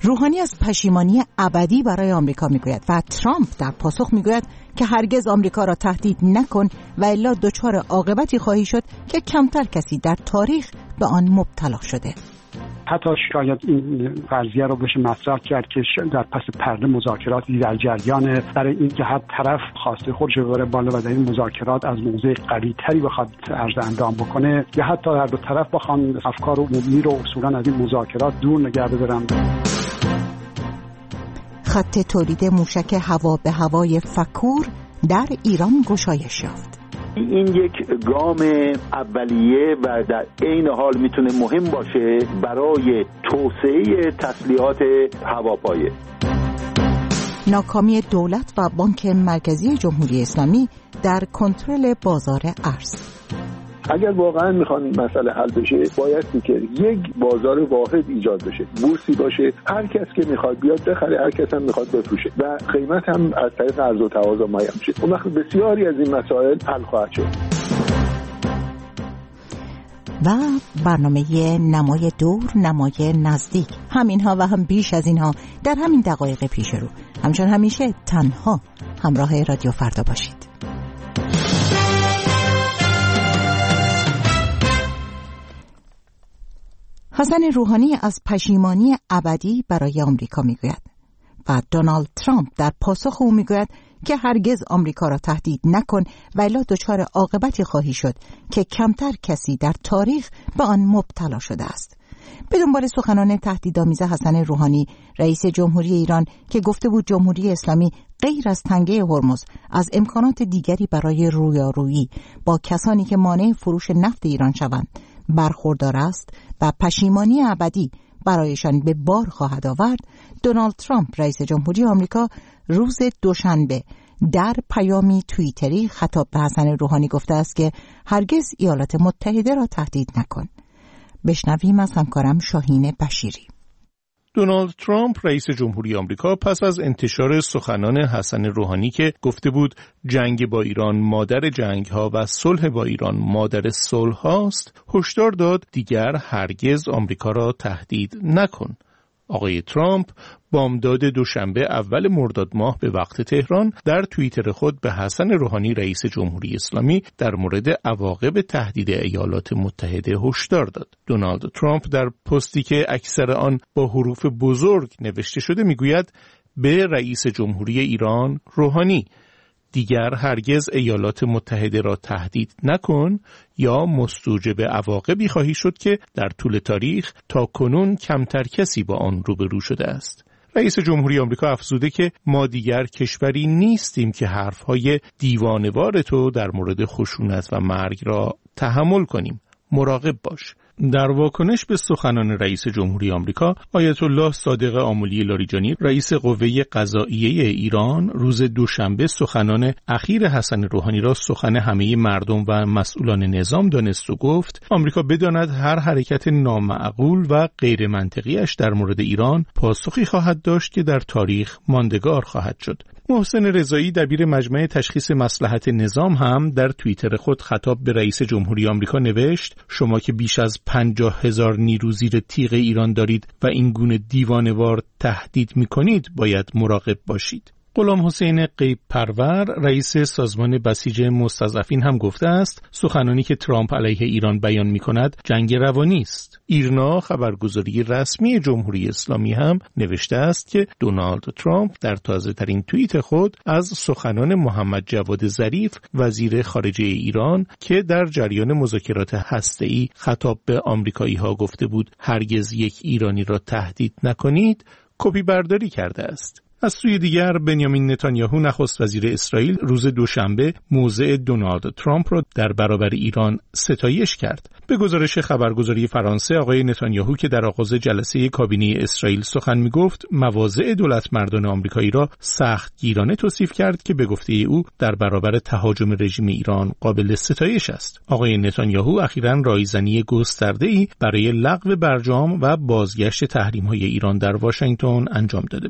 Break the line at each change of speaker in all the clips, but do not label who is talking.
روحانی از پشیمانی ابدی برای آمریکا میگوید و ترامپ در پاسخ میگوید که هرگز آمریکا را تهدید نکن و الا دچار عاقبتی خواهی شد که کمتر کسی در تاریخ به آن مبتلا شده.
حتی شاید این فرضیه رو بشه مطرح کرد که در پس پرده مذاکراتی در جریان برای اینکه هر طرف خواسته خودش رو ببره بالا و در این مذاکرات از موضع قوی‌تری بخواد عرض اندام بکنه، یا حتی هر دو طرف بخوان افکار عمومی رو اصولا از این مذاکرات دور نگه بدارن.
خط تولید موشک هوا به هوای فکور در ایران گشایش یافت.
این یک گام اولیه و در عین حال میتونه مهم باشه برای توسعه تسلیحات هواپایه.
ناکامی دولت و بانک مرکزی جمهوری اسلامی در کنترل بازار ارز.
اگر واقعا میخوان این مسئله حل بشه، باید که یک بازار واحد ایجاد بشه، بورسی باشه، هر کس که میخواد بیاد بخره، هر کس هم میخواد بفروشه و قیمت هم از طریق عرض و تقاضا معین شه. اون وقت بسیاری از این مسائل حل خواهد شد.
و برنامه نمای دور، نمای نزدیک، همینها و هم بیش از اینها در همین دقایق پیش رو. همچون همیشه تنها همراه رادیو فردا باشید. حسن روحانی از پشیمانی ابدی برای آمریکا میگوید و دونالد ترامپ در پاسخ او میگوید که هرگز آمریکا را تهدید نکن و الا دچار عاقبتی خواهی شد که کمتر کسی در تاریخ به آن مبتلا شده است. به دنبال سخنان تهدیدآمیز حسن روحانی رئیس جمهوری ایران که گفته بود جمهوری اسلامی غیر از تنگه هرمز از امکانات دیگری برای رویارویی با کسانی که مانع فروش نفت ایران شوند برخوردار است و پشیمانی ابدی برایشان به بار خواهد آورد، دونالد ترامپ رئیس جمهوری آمریکا روز دوشنبه در پیامی توییتری خطاب به حسن روحانی گفته است که هرگز ایالات متحده را تهدید نکن. بشنویم از همکارم شاهین بشیری.
دونالد ترامپ رئیس جمهوری آمریکا پس از انتشار سخنان حسن روحانی که گفته بود جنگ با ایران مادر جنگ‌ها و صلح با ایران مادر صلح‌هاست، هشدار داد دیگر هرگز آمریکا را تهدید نکن. آقای ترامپ بامداد دوشنبه اول مرداد ماه به وقت تهران در توییتر خود به حسن روحانی رئیس جمهوری اسلامی در مورد عواقب تهدید ایالات متحده هشدار داد. دونالد ترامپ در پستی که اکثر آن با حروف بزرگ نوشته شده میگوید به رئیس جمهوری ایران روحانی دیگر هرگز ایالات متحده را تهدید نکن یا مستوجب عواقبی خواهی شد که در طول تاریخ تا کنون کمتر کسی با آن روبرو شده است. رئیس جمهوری آمریکا افزوده که ما دیگر کشوری نیستیم که حرفهای دیوانه‌وار تو در مورد خشونت و مرگ را تحمل کنیم. مراقب باش. در واکنش به سخنان رئیس جمهوری آمریکا، آیت الله صادق آملی لاریجانی رئیس قوه قضائیه ایران روز دوشنبه سخنان اخیر حسن روحانی را سخن همه مردم و مسئولان نظام دانست و گفت آمریکا بداند هر حرکت نامعقول و غیر منطقیش در مورد ایران پاسخی خواهد داشت که در تاریخ ماندگار خواهد شد. محسن رضایی دبیر مجمع تشخیص مصلحت نظام هم در توییتر خود خطاب به رئیس جمهوری آمریکا نوشت شما که بیش از 50,000 نیرو زیر تیغ ایران دارید و این گونه دیوانه‌وار تهدید می‌کنید باید مراقب باشید. غلام حسین غیب پرور رئیس سازمان بسیج مستضعفین هم گفته است سخنانی که ترامپ علیه ایران بیان می‌کند جنگ روانی است. ایرنا خبرگزاری رسمی جمهوری اسلامی هم نوشته است که دونالد ترامپ در تازه‌ترین توییت خود از سخنان محمد جواد ظریف وزیر خارجه ایران که در جریان مذاکرات هسته‌ای خطاب به آمریکایی‌ها گفته بود هرگز یک ایرانی را تهدید نکنید کپی برداری کرده است. از سوی دیگر بنیامین نتانیاهو نخست وزیر اسرائیل روز دوشنبه موضع دونالد ترامپ را در برابر ایران ستایش کرد. به گزارش خبرگزاری فرانسه آقای نتانیاهو که در آغاز جلسه کابینه اسرائیل سخن می‌گفت مواضع دولتمردان آمریکایی را سخت گیرانه توصیف کرد که به گفته او در برابر تهاجم رژیم ایران قابل ستایش است. آقای نتانیاهو اخیراً رایزنی گسترده‌ای برای لغو برجام و بازگشت تحریم‌های ایران در واشنگتن انجام داده بود.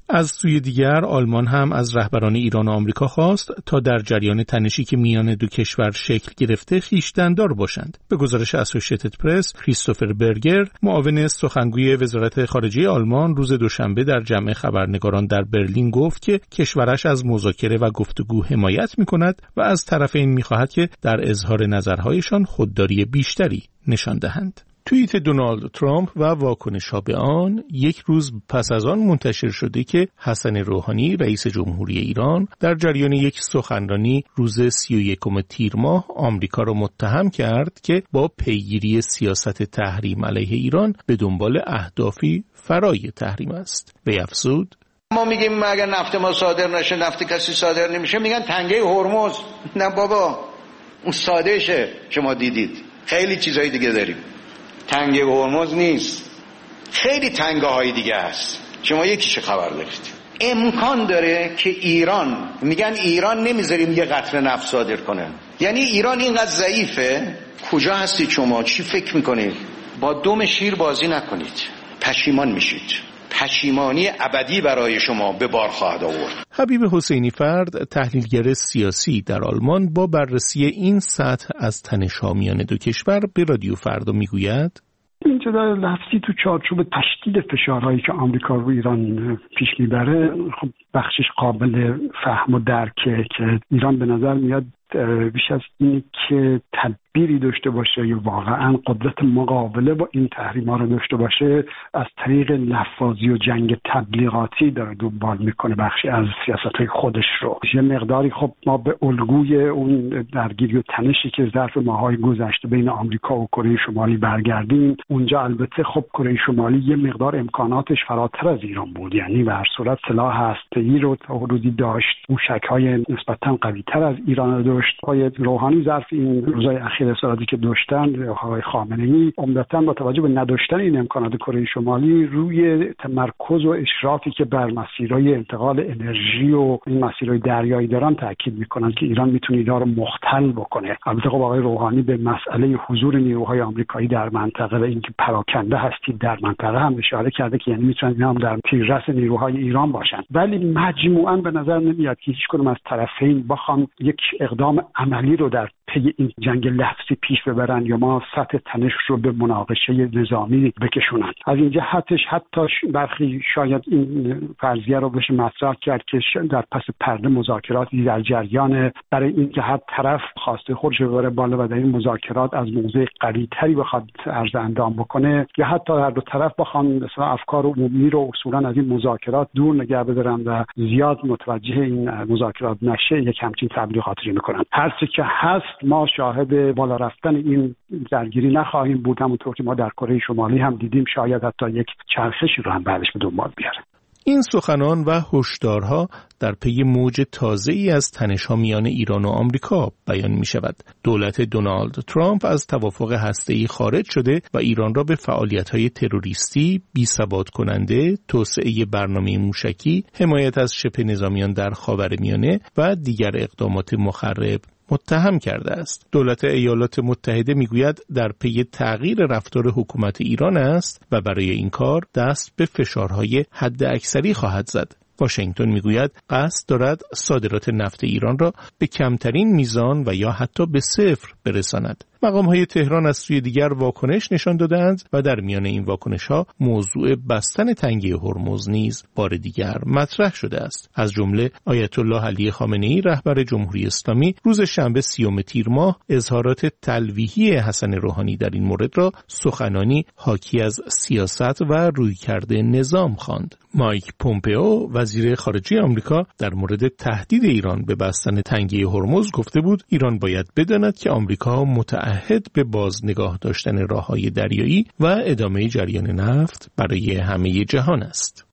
از سوی دیگر آلمان هم از رهبران ایران و آمریکا خواست تا در جریان تنشی که میان دو کشور شکل گرفته خویشتن‌دار باشند. به گزارش اسوشییتد پرس، کریستوفر برگر، معاون سخنگوی وزارت خارجه آلمان، روز دوشنبه در جمع خبرنگاران در برلین گفت که کشورش از مذاکره و گفتگو حمایت می‌کند و از طرفین می‌خواهد که در اظهار نظرهایشان خودداری بیشتری نشان دهند. توییت دونالد ترامپ و واکنش‌ها به آن یک روز پس از آن منتشر شده که حسن روحانی رئیس جمهوری ایران در جریان یک سخنرانی روز 31 تیر ماه آمریکا را متهم کرد که با پیگیری سیاست تحریم علیه ایران به دنبال اهدافی فرای تحریم است. وی افزود:
ما میگیم اگر نفت ما صادر نشه، نفت کسی صادر نمیشه، میگن تنگه هرمز. نه بابا، اون ساده شه که ما دیدید، خیلی چیزای دیگه داریم. تنگه هرمز نیست، خیلی تنگه های دیگه هست. شما یکیش خبر دارید. امکان داره که ایران، میگن ایران نمیذاریم یه قطره نفت صادر کنه. یعنی ایران اینقدر ضعیفه؟ کجا هستید شما؟ چی فکر میکنید؟ با دم شیر بازی نکنید، پشیمان میشید. پشیمانی ابدی برای شما به بار خواهد آورد.
حبیب حسینی فرد، تحلیلگر سیاسی در آلمان، با بررسی این سطح از تنش‌ها میان دو کشور به رادیو فردا میگوید:
این جدال لفظی تو چارچوب تشدید فشارهایی که آمریکا رو ایران پیش میبره، خب بخشش قابل فهم و درکه که ایران به نظر میاد بیش از اینی که تدبیری داشته باشه یا واقعا قدرت مقابله با این تحریم‌ها رو داشته باشه، از طریق لفاظی و جنگ تبلیغاتی داره دنبال میکنه بخشی از سیاست‌های خودش رو. یه مقداری خب ما به الگوی اون درگیری و تنشی که ظرف ماهای گذشته بین آمریکا و کره شمالی برگردیم، اونجا البته خب کره شمالی یه مقدار امکاناتش فراتر از ایران بود، یعنی به هر صورت سلاح هسته‌ای رو تا حدودی داشت، موشک‌های نسبتاً قوی‌تر از ایران داشت. آقای روحانی ظرف این روزهای اخیر اصلاحاتی که داشتن، آقای خامنه‌ای عمدتاً با توجه به نداشتن این امکانات کره شمالی روی تمرکز و اشرافی که بر مسیرهای انتقال انرژی و این مسیرهای دریایی دارن تاکید میکنن که ایران میتونه اینا رو مختل بکنه. البته خب آقای روحانی به مسئله حضور نیروهای آمریکایی در منطقه و اینکه پراکنده هستید در منطقه هم اشاره کرده که یعنی میتونن اینا هم در تیررس نیروهای ایران باشن. ولی مجموعاً به نظر نمیاد که هیچ کدوم از طرفین بخوان یک اقدام عملی رو در پی این جنگ لفظی پیش ببرن یا ما سطح تنش رو به مناقشه نظامی بکشونن. از این جهتش حتی برخی شاید این فرضیه رو بشه مطرح کرد که در پس پرده مذاکراتی در جریان برای اینکه هر طرف خواسته خودش رو ببره بالا و در این مذاکرات از موضع قوی‌تری بخواد عرض اندام بکنه، یا حتی هر دو طرف بخوان مثلا افکار عمومی رو اصولا از این مذاکرات دور نگه بدارن و زیاد متوجه این مذاکرات نشه، یک همچین تبلیغاتی میکنن. هر چه که هست ما شاهد بالا رفتن این درگیری نخواهیم بود، همونطور که ما در کره شمالی هم دیدیم، شاید حتی یک چرخشی رو هم بعدش به دنبال بیاره.
این سخنان و هشدارها در پی موج تازه‌ای از تنش‌ها میان ایران و آمریکا بیان می‌شود. دولت دونالد ترامپ از توافق هسته‌ای خارج شده و ایران را به فعالیت‌های تروریستی، بی‌ثبات کننده، توسعه برنامه موشکی، حمایت از شبه نظامیان در خاورمیانه و دیگر اقدامات مخرب متهم کرده است. دولت ایالات متحده میگوید در پی تغییر رفتار حکومت ایران است و برای این کار دست به فشارهای حد اکثری خواهد زد. واشنگتن میگوید قصد دارد صادرات نفت ایران را به کمترین میزان و یا حتی به صفر برساند. مقام‌های تهران از سوی دیگر واکنش نشان دادند و در میان این واکنش‌ها موضوع بستن تنگه هرمز نیز بار دیگر مطرح شده است. از جمله آیت الله علی خامنه‌ای رهبر جمهوری اسلامی روز شنبه 30 تیر ماه اظهارات تلویحی حسن روحانی در این مورد را سخنانی حاکی از سیاست و رویکرد نظام خواند. مایک پومپئو وزیر خارجه آمریکا در مورد تهدید ایران به بستن تنگه هرمز گفته بود ایران باید بداند که آمریکا متعهد به بازنگاه داشتن راه‌های دریایی و ادامه جریان نفت برای همه جهان است.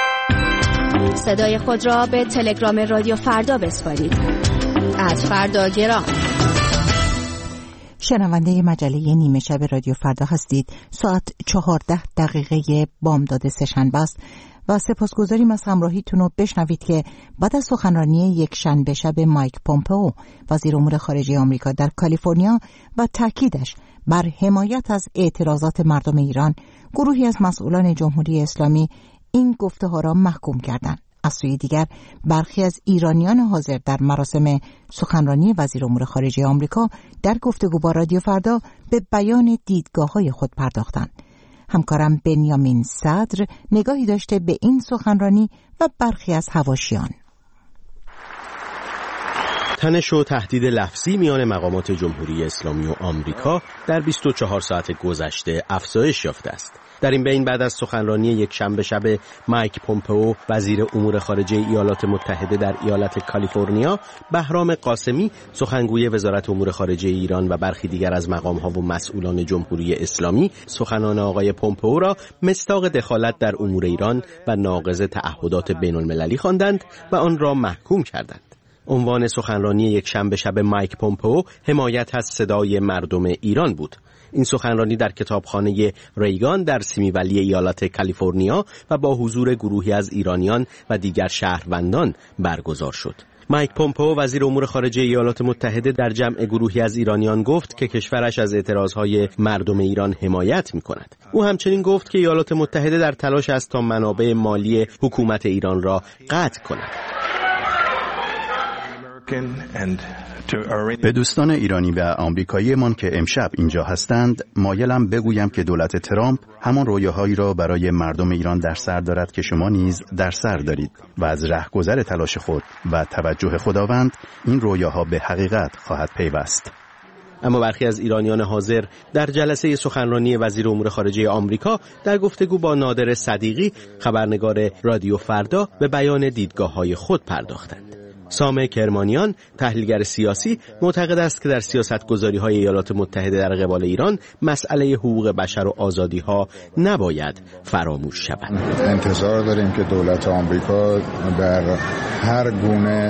صدای خود را به تلگرام رادیو فردا بسپارید. @فرداگرام.
شنونده مجله نیمه شب رادیو فردا هستید. ساعت 14 بامداد سه‌شنبه است و سپاسگزاریم از همراهیتون و بشنوید که بعد از سخنرانی یک شنبه شب مایک پومپئو وزیر امور خارجه آمریکا در کالیفرنیا و تاکیدش بر حمایت از اعتراضات مردم ایران، گروهی از مسئولان جمهوری اسلامی این گفته ها را محکوم کردند. از سوی دیگر برخی از ایرانیان حاضر در مراسم سخنرانی وزیر امور خارجه آمریکا در گفتگو با رادیو فردا به بیان دیدگاه‌های خود پرداختند. همکارم بنیامین صدر نگاهی داشته به این سخنرانی و برخی از حواشیان.
تنش و تهدید لفظی میان مقامات جمهوری اسلامی و آمریکا در 24 ساعت گذشته افزایش یافته است. در این بین بعد از سخنرانی یک شنبه شب مایک پومپئو وزیر امور خارجه ایالات متحده در ایالت کالیفرنیا، بهرام قاسمی سخنگوی وزارت امور خارجه ایران و برخی دیگر از مقام‌ها و مسئولان جمهوری اسلامی سخنان آقای پومپئو را مصداق دخالت در امور ایران و ناقض تعهدات بین‌المللی خواندند و آن را محکوم کردند. عنوان سخنرانی یک شنبه شب مایک پومپئو حمایت از صدای مردم ایران بود. این سخنرانی در کتابخانه ریگان در سیمی ولی ایالت کالیفرنیا و با حضور گروهی از ایرانیان و دیگر شهروندان برگزار شد. مایک پومپئو وزیر امور خارجه ایالات متحده در جمع گروهی از ایرانیان گفت که کشورش از اعتراضهای مردم ایران حمایت می‌کند. او همچنین گفت که ایالات متحده در تلاش است تا منابع مالی حکومت ایران را قطع کند.
به دوستان ایرانی و آمریکایی من که امشب اینجا هستند مایلم بگویم که دولت ترامپ همان رویاهایی را برای مردم ایران در سر دارد که شما نیز در سر دارید و از رهگذر تلاش خود و توجه خداوند این رویاها به حقیقت خواهد پیوست.
اما برخی از ایرانیان حاضر در جلسه سخنرانی وزیر امور خارجه آمریکا در گفتگو با نادر صدیقی خبرنگار رادیو فردا به بیان دیدگاه‌های خود پرداختند. سامع کرمانیان تحلیلگر سیاسی معتقد است که در سیاستگذاری‌های ایالات متحده در قبال ایران مسئله حقوق بشر و آزادی‌ها نباید فراموش شود.
انتظار داریم که دولت آمریکا بر هر گونه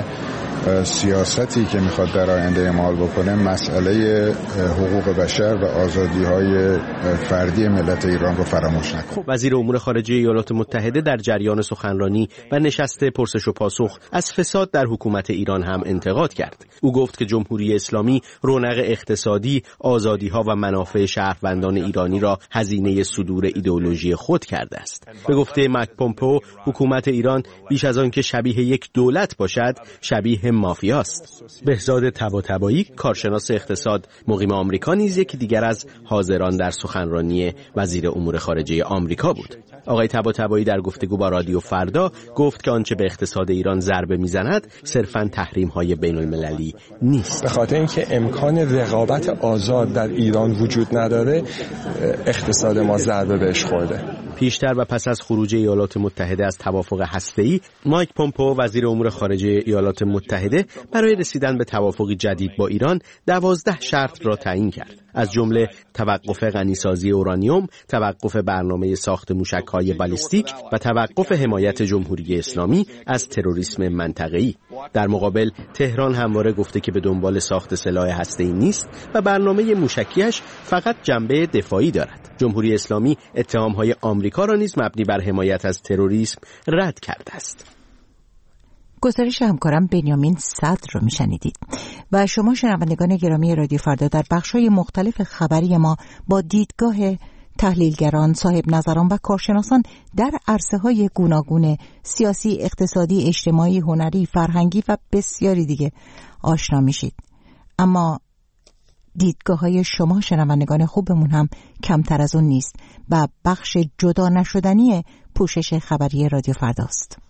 سیاستی که میخواد در آینده اعمال بکنه مسئله حقوق بشر و آزادی‌های فردی ملت ایران رو فراموش نکنه.
وزیر امور خارجه ایالات متحده در جریان سخنرانی و نشست پرسش و پاسخ از فساد در حکومت ایران هم انتقاد کرد. او گفت که جمهوری اسلامی رونق اقتصادی، آزادی‌ها و منافع شهروندان ایرانی را هزینه صدور ایدئولوژی خود کرده است. به گفته مایک پومپئو، حکومت ایران بیش از آن که شبیه یک دولت باشد، شبیه مافیاست. بهزاد طباطبایی کارشناس اقتصاد مقیم آمریکا نیز یکی دیگر از حاضران در سخنرانی وزیر امور خارجه آمریکا بود. آقای طباطبایی در گفتگو با رادیو فردا گفت که آنچه به اقتصاد ایران ضربه میزند صرفاً تحریم‌های بین‌المللی نیست.
به خاطر اینکه امکان رقابت آزاد در ایران وجود نداره، اقتصاد ما ضربه بهش خورده.
پیشتر و پس از خروج ایالات متحده از توافق هسته‌ای، مایک پومپئو وزیر امور خارجه ایالات متحده برای رسیدن به توافقی جدید با ایران 12 شرط را تعیین کرد. از جمله توقف غنیسازی اورانیوم، توقف برنامه ساخت موشک‌های بالستیک و توقف حمایت جمهوری اسلامی از تروریسم منطقه‌ای. در مقابل تهران همواره گفته که به دنبال ساخت سلاح هسته‌ای نیست و برنامه موشکیش فقط جنبه دفاعی دارد. جمهوری اسلامی اتهام‌های آمریکا را نیز مبنی بر حمایت از تروریسم رد کرده است.
گزارش همکارم بنیامین صدر رو میشنیدید و شما شنوندگان گرامی رادیو فردا در بخش‌های مختلف خبری ما با دیدگاه تحلیلگران، صاحب نظران و کارشناسان در عرصه‌های گوناگون سیاسی، اقتصادی، اجتماعی، هنری، فرهنگی و بسیاری دیگه آشنا میشید. اما دیدگاه‌های شما شنوندگان خوبمون هم کمتر از اون نیست و بخش جدا نشدنی پوشش خبری رادیو فرداست.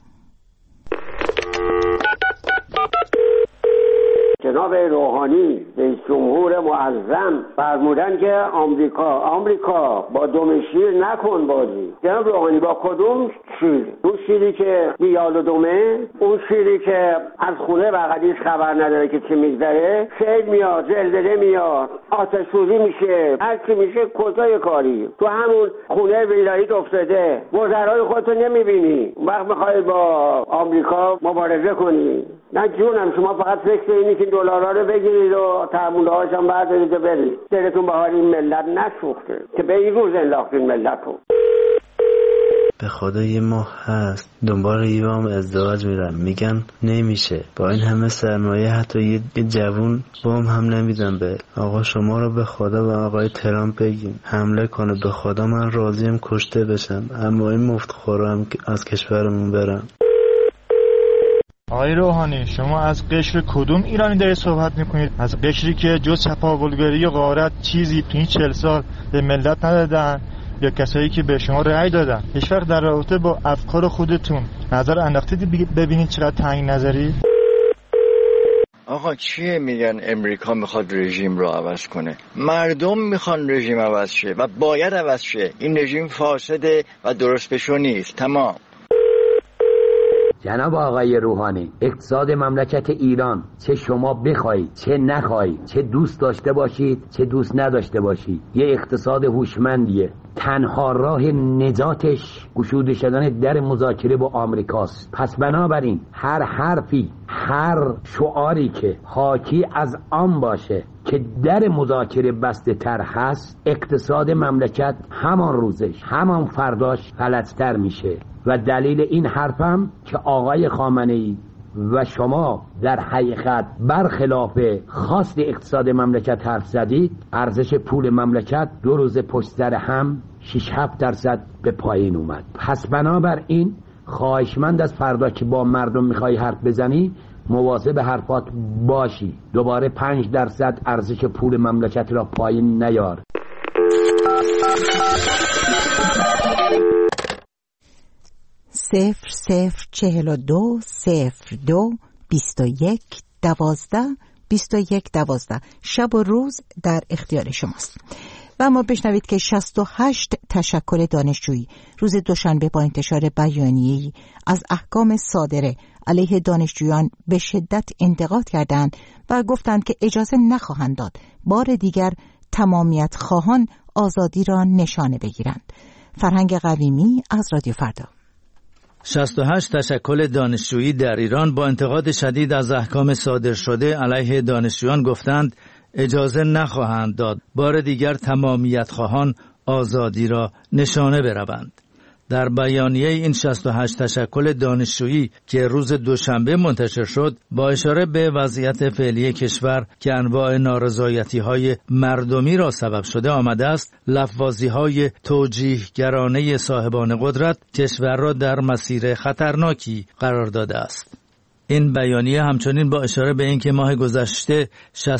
جناب روحانی رئیس جمهور معظم فرمودن که آمریکا با دم شیر نکن بازی. جناب روحانی با کدوم شیر؟ اون شیری که بیال و دمه، اون شیری که از خونه بغلیش خبر نداره که چی میگذره، سیل میاد، زلزله میاد، آتش سوزی میشه، هر چی میشه کجای کاری؟ تو همون خونه ویلایت افتاده، وزرای خودتو نمیبینی، وقت میخوای با آمریکا مبارزه کنی. نه جونم، شما فقط فکر اینی که دلارا رو بگیرید و تعاملهاش هم بردارید و برید. دلتون به حال این ملت نسوخته که به این روز انداختین ملت رو.
به خدا یه ماه هست دنبال یه بام ازدواج میرم، میگن نمیشه. با این همه سرمایه حتی یه جوون بام هم نمیدن. به آقا شما رو به خدا و آقای ترامپ بگین حمله کنه. به خدا من راضیم کشته بشم، اما این مفت خورم از کشورمون برم.
آقای روحانی، شما از قشر کدوم ایرانی داری صحبت میکنید؟ از قشری که جز چپاولگری و غارت چیزی تو این 40 سال به ملت ندادن، یا کسایی که به شما رأی دادن؟ هیچ وقت در رابطه با افکار خودتون نظر انداختید ببینید چقدر تنگ نظری؟
آقا چیه میگن امریکا میخواد رژیم رو عوض کنه؟ مردم میخوان رژیم عوض شه و باید عوض شه. این رژیم فاسده و درست بشو نیست. تمام.
جناب آقای روحانی، اقتصاد مملکت ایران چه شما بخواید چه نخواید، چه دوست داشته باشید چه دوست نداشته باشید، یه اقتصاد هوشمندیه. تنها راه نجاتش گشوده شدن در مذاکره با آمریکاست. پس بنابراین هر حرفی، هر شعاری که حاکی از آن باشه که در مذاکره بسته تر هست، اقتصاد مملکت همان روزش همان فرداش فلج‌تر میشه. و دلیل این حرفم که آقای خامنه‌ای و شما در حقیقت برخلاف خواست اقتصاد مملکت حرف زدید، ارزش پول مملکت 2 روز پشت سر هم 6-7% به پایین اومد. پس بنابراین خواهشمند از فردا که با مردم میخوای حرف بزنی مواظب حرفات باشی. دوباره 5% ارزش پول مملکت را پایین نیار.
002-02-21-12 شب و روز در اختیار شماست. و اما بشنوید که 68 تشکل دانشجویی روز دوشنبه با انتشار بیانیه‌ای از احکام صادره علیه دانشجویان به شدت انتقاد کردند و گفتند که اجازه نخواهند داد بار دیگر تمامیت خواهان آزادی را نشانه بگیرند. فرهنگ قویمی از رادیو فردا.
68 تشکل دانشجویی در ایران با انتقاد شدید از احکام صادر شده علیه دانشجویان گفتند اجازه نخواهند داد بار دیگر تمامیت خواهان آزادی را نشانه بروند. در بیانیه این 68 تشکل دانشجویی که روز دوشنبه منتشر شد، با اشاره به وضعیت فعلی کشور که انواع نارضایتی‌های مردمی را سبب شده آمده است، لفظی‌های توجیهگرانه صاحبان قدرت کشور را در مسیر خطرناکی قرار داده است. این بیانیه همچنین با اشاره به اینکه ماه گذشته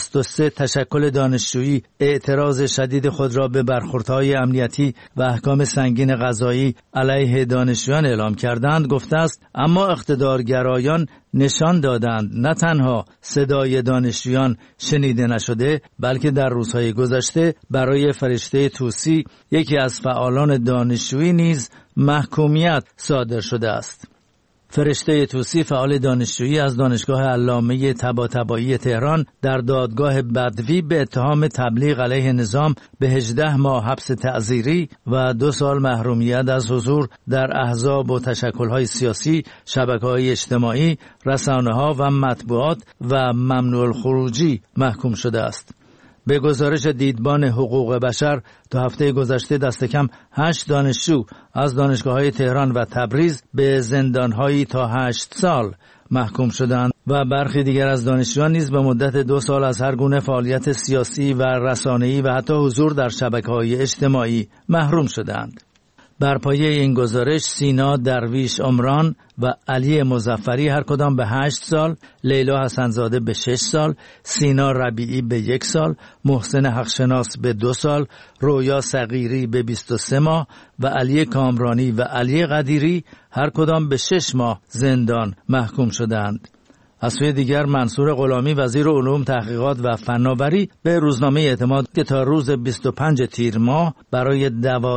63 تشکل دانشجویی اعتراض شدید خود را به برخوردهای امنیتی و احکام سنگین قضایی علیه دانشجویان اعلام کردند، گفته است اما اقتدارگرایان نشان دادند نه تنها صدای دانشجویان شنیده نشده، بلکه در روزهای گذشته برای فرشته طوسی، یکی از فعالان دانشجویی نیز محکومیت صادر شده است. فرشته طوسی، فعال دانشجویی از دانشگاه علامه طباطبایی تهران، در دادگاه بدوی به اتهام تبلیغ علیه نظام به 18 ماه حبس تعزیری و 2 سال محرومیت از حضور در احزاب و تشکل‌های سیاسی، شبکه‌های اجتماعی، رسانه‌ها و مطبوعات و ممنوع الخروجی محکوم شده است. به گزارش دیدبان حقوق بشر، تا هفته گذشته دست کم 8 دانشجو از دانشگاه‌های تهران و تبریز به زندان‌هایی تا 8 سال محکوم شدند و برخی دیگر از دانشجویان نیز به مدت 2 سال از هر گونه فعالیت سیاسی و رسانه‌ای و حتی حضور در شبکه‌های اجتماعی محروم شدند. بر پایه این گزارش سینا درویش عمران و علی مظفری هر کدام به 8 سال، لیلا حسنزاده به 6 سال، سینا ربیعی به 1 سال، محسن حقشناس به 2 سال، رویا صغیری به 23 ماه و علی کامرانی و علی قدیری هر کدام به 6 ماه زندان محکوم شدند. از سوی دیگر منصور غلامی وزیر علوم، تحقیقات و فناوری به روزنامه اعتماد که تا روز 25 تیر ماه برای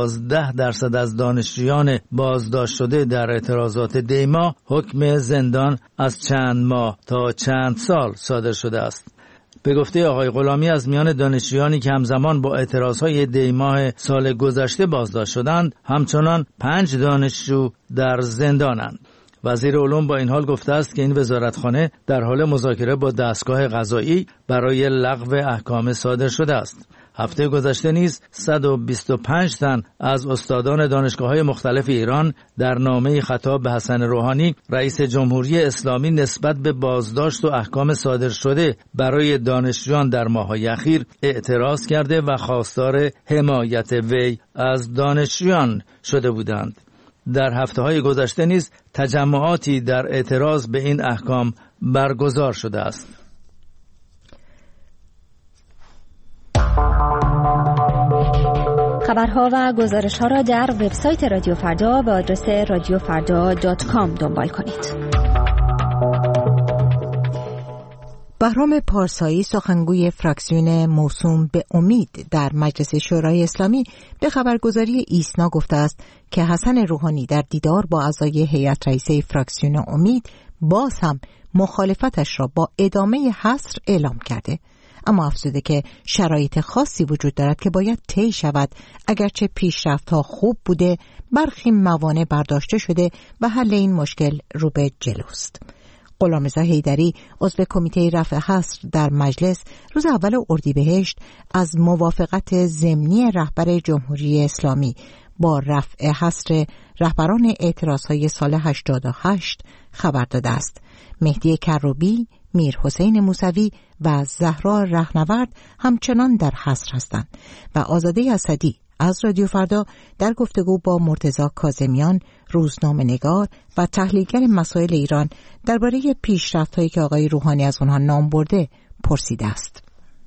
12% از دانشجویان بازداشت شده در اعتراضات دیما حکم زندان از چند ماه تا چند سال صادر شده است. به گفته آقای غلامی از میان دانشجویانی که همزمان با اعتراضهای دیماه سال گذشته بازداشت شدند، همچنان 5 دانشجو در زندانند. وزیر علوم با این حال گفته است که این وزارتخانه در حال مذاکره با دستگاه قضایی برای لغو احکام صادر شده است. هفته گذشته نیز 125 تن از استادان دانشگاه‌های مختلف ایران در نامه خطاب به حسن روحانی رئیس جمهوری اسلامی نسبت به بازداشت و احکام صادر شده برای دانشجویان در ماه‌های اخیر اعتراض کرده و خواستار حمایت وی از دانشجویان شده بودند. در هفته‌های گذشته نیز تجمعاتی در اعتراض به این احکام برگزار شده است.
خبرها و گزارش‌ها را در وبسایت رادیو فردا به آدرس radiofarda.com دنبال کنید.
بهرام پارسایی سخنگوی فراکسیون موسوم به امید در مجلس شورای اسلامی به خبرگزاری ایسنا گفته است که حسن روحانی در دیدار با اعضای هیئت رئیسه فراکسیون امید باز هم مخالفتش را با ادامه حصر اعلام کرده، اما افزوده که شرایط خاصی وجود دارد که باید طی شود. اگرچه پیشرفت‌ها خوب بوده، برخی موانع برداشته شده و حل این مشکل رو به جلوست. غلامرضا حیدری عضو کمیته رفع حصر در مجلس روز اول اردیبهشت از موافقت ضمنی رهبر جمهوری اسلامی با رفع حصر رهبران اعتراضهای سال 88 خبر داده است. مهدی کروبی، میر حسین موسوی و زهرا رهنورد همچنان در حصر هستند و آزاده اسدی از رادیو فردا در گفتگو با مرتضی کاظمیان، روزنامه‌نگار و تحلیلگر مسائل ایران درباره پیشرفت‌هایی که آقای روحانی از آنها نام برده پرسیده است.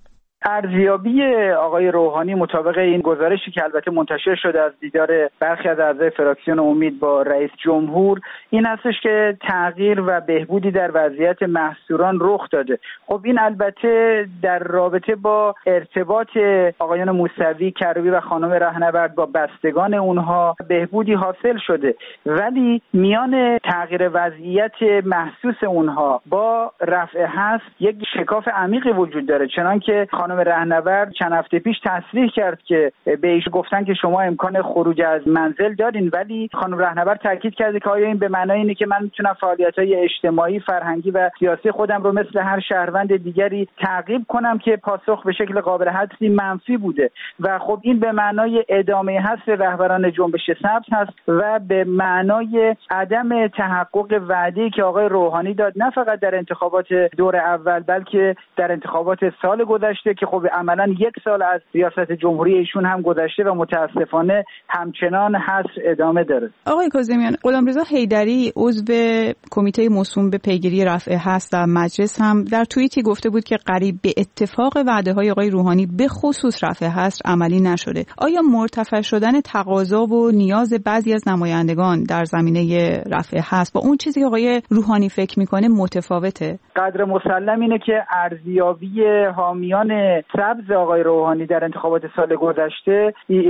ارزیابی آقای روحانی مطابق این گزارشی که البته منتشر شده از دیدار برخی از اعضای فراکسیون امید با رئیس جمهور این هستش که تغییر و بهبودی در وضعیت محصوران رخ داده. خب این البته در رابطه با ارتباط آقایان موسوی، کروبی و خانم رهنورد با بستگان اونها بهبودی حاصل شده، ولی میان تغییر وضعیت محسوس اونها با رفع حصر یک شکاف عمیقی وجود داره، چنانکه خانم رهنورد چند هفته پیش تصریح کرد که به ایشون گفتن که شما امکان خروج از منزل دارین، ولی خانم رهنورد تاکید کرده که آیا این به معنای اینه که من میتونم فعالیت‌های اجتماعی، فرهنگی و سیاسی خودم رو مثل هر شهروند دیگری تعقیب کنم، که پاسخ به شکل قابل حدسی منفی بوده و خب این به معنای ادامه حصر رهبران جنبش سبز هست و به معنای عدم تحقق وعده‌ای که آقای روحانی داد، نه فقط در انتخابات دور اول بلکه در انتخابات سال گذشته که خب عملاً یک سال از ریاست جمهوری ایشون هم گذشته و متاسفانه همچنان حصر ادامه داره.
آقای کاظمیان، غلامرضا حیدری عضو کمیته موسوم به پیگیری رفع حصر در مجلس هم در توییتی گفته بود که قریب به اتفاق وعده‌های آقای روحانی به خصوص رفع حصر عملی نشده. آیا مرتفع شدن تقاضا و نیاز بعضی از نمایندگان در زمینه رفع حصر با اون چیزی که آقای روحانی فکر میکنه متفاوته؟
قدر مسلم اینه که ارزیابی حامیان سبز آقای روحانی در انتخابات سال گذشته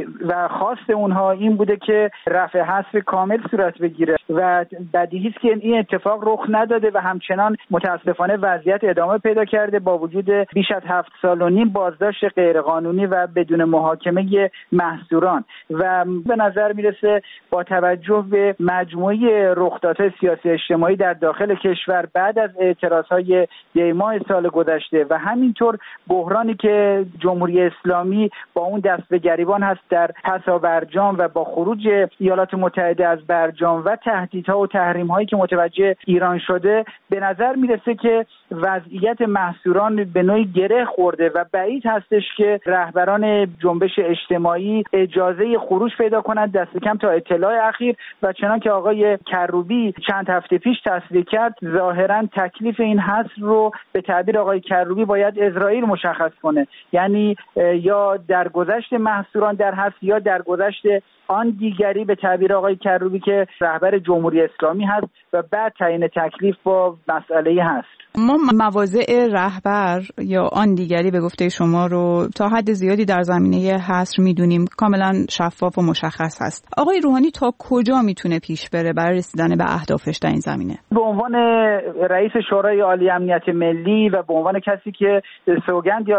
و خواست اونها این بوده که رفع حصر کامل صورت بگیره و بدیهی است که این اتفاق رخ نداده و همچنان متاسفانه وضعیت ادامه پیدا کرده با وجود بیش از 7 سال و نیم بازداشت غیرقانونی و بدون محاکمه محصوران. و به نظر میرسه با توجه به مجموعه رخدادهای سیاسی اجتماعی در داخل کشور بعد از اعتراضهای دی‌ماه سال گذشته و همینطور بحرانی که جمهوری اسلامی با اون دست به گریبان هست در پسا برجام و با خروج ایالات متحده از برجام و تهدیدها و تحریم‌هایی که متوجه ایران شده، به نظر میرسه که وضعیت محصوران به نوعی گره خورده و بعید هستش که رهبران جنبش اجتماعی اجازه خروج پیدا کنند، دست کم تا اطلاع اخیر. و چنان که آقای کروبی چند هفته پیش تصریح کرد، ظاهراً تکلیف این حصر رو به تعبیر آقای کروبی باید اسرائیل مشخص کنه، یعنی یا درگذشت محصوران در حصر یا درگذشت آن دیگری به تعبیر آقای کروبی که رهبر جمهوری اسلامی هست و بعد تعیین تکلیف با مسئله هست.
ما مواضع رهبر یا آن دیگری به گفته شما رو تا حد زیادی در زمینه حصر میدونیم، کاملا شفاف و مشخص هست. آقای روحانی تا کجا میتونه پیش بره برای رسیدن به اهدافش در این زمینه؟
به عنوان رئیس شورای عالی امنیت ملی و به عنوان کسی که سوگند یاد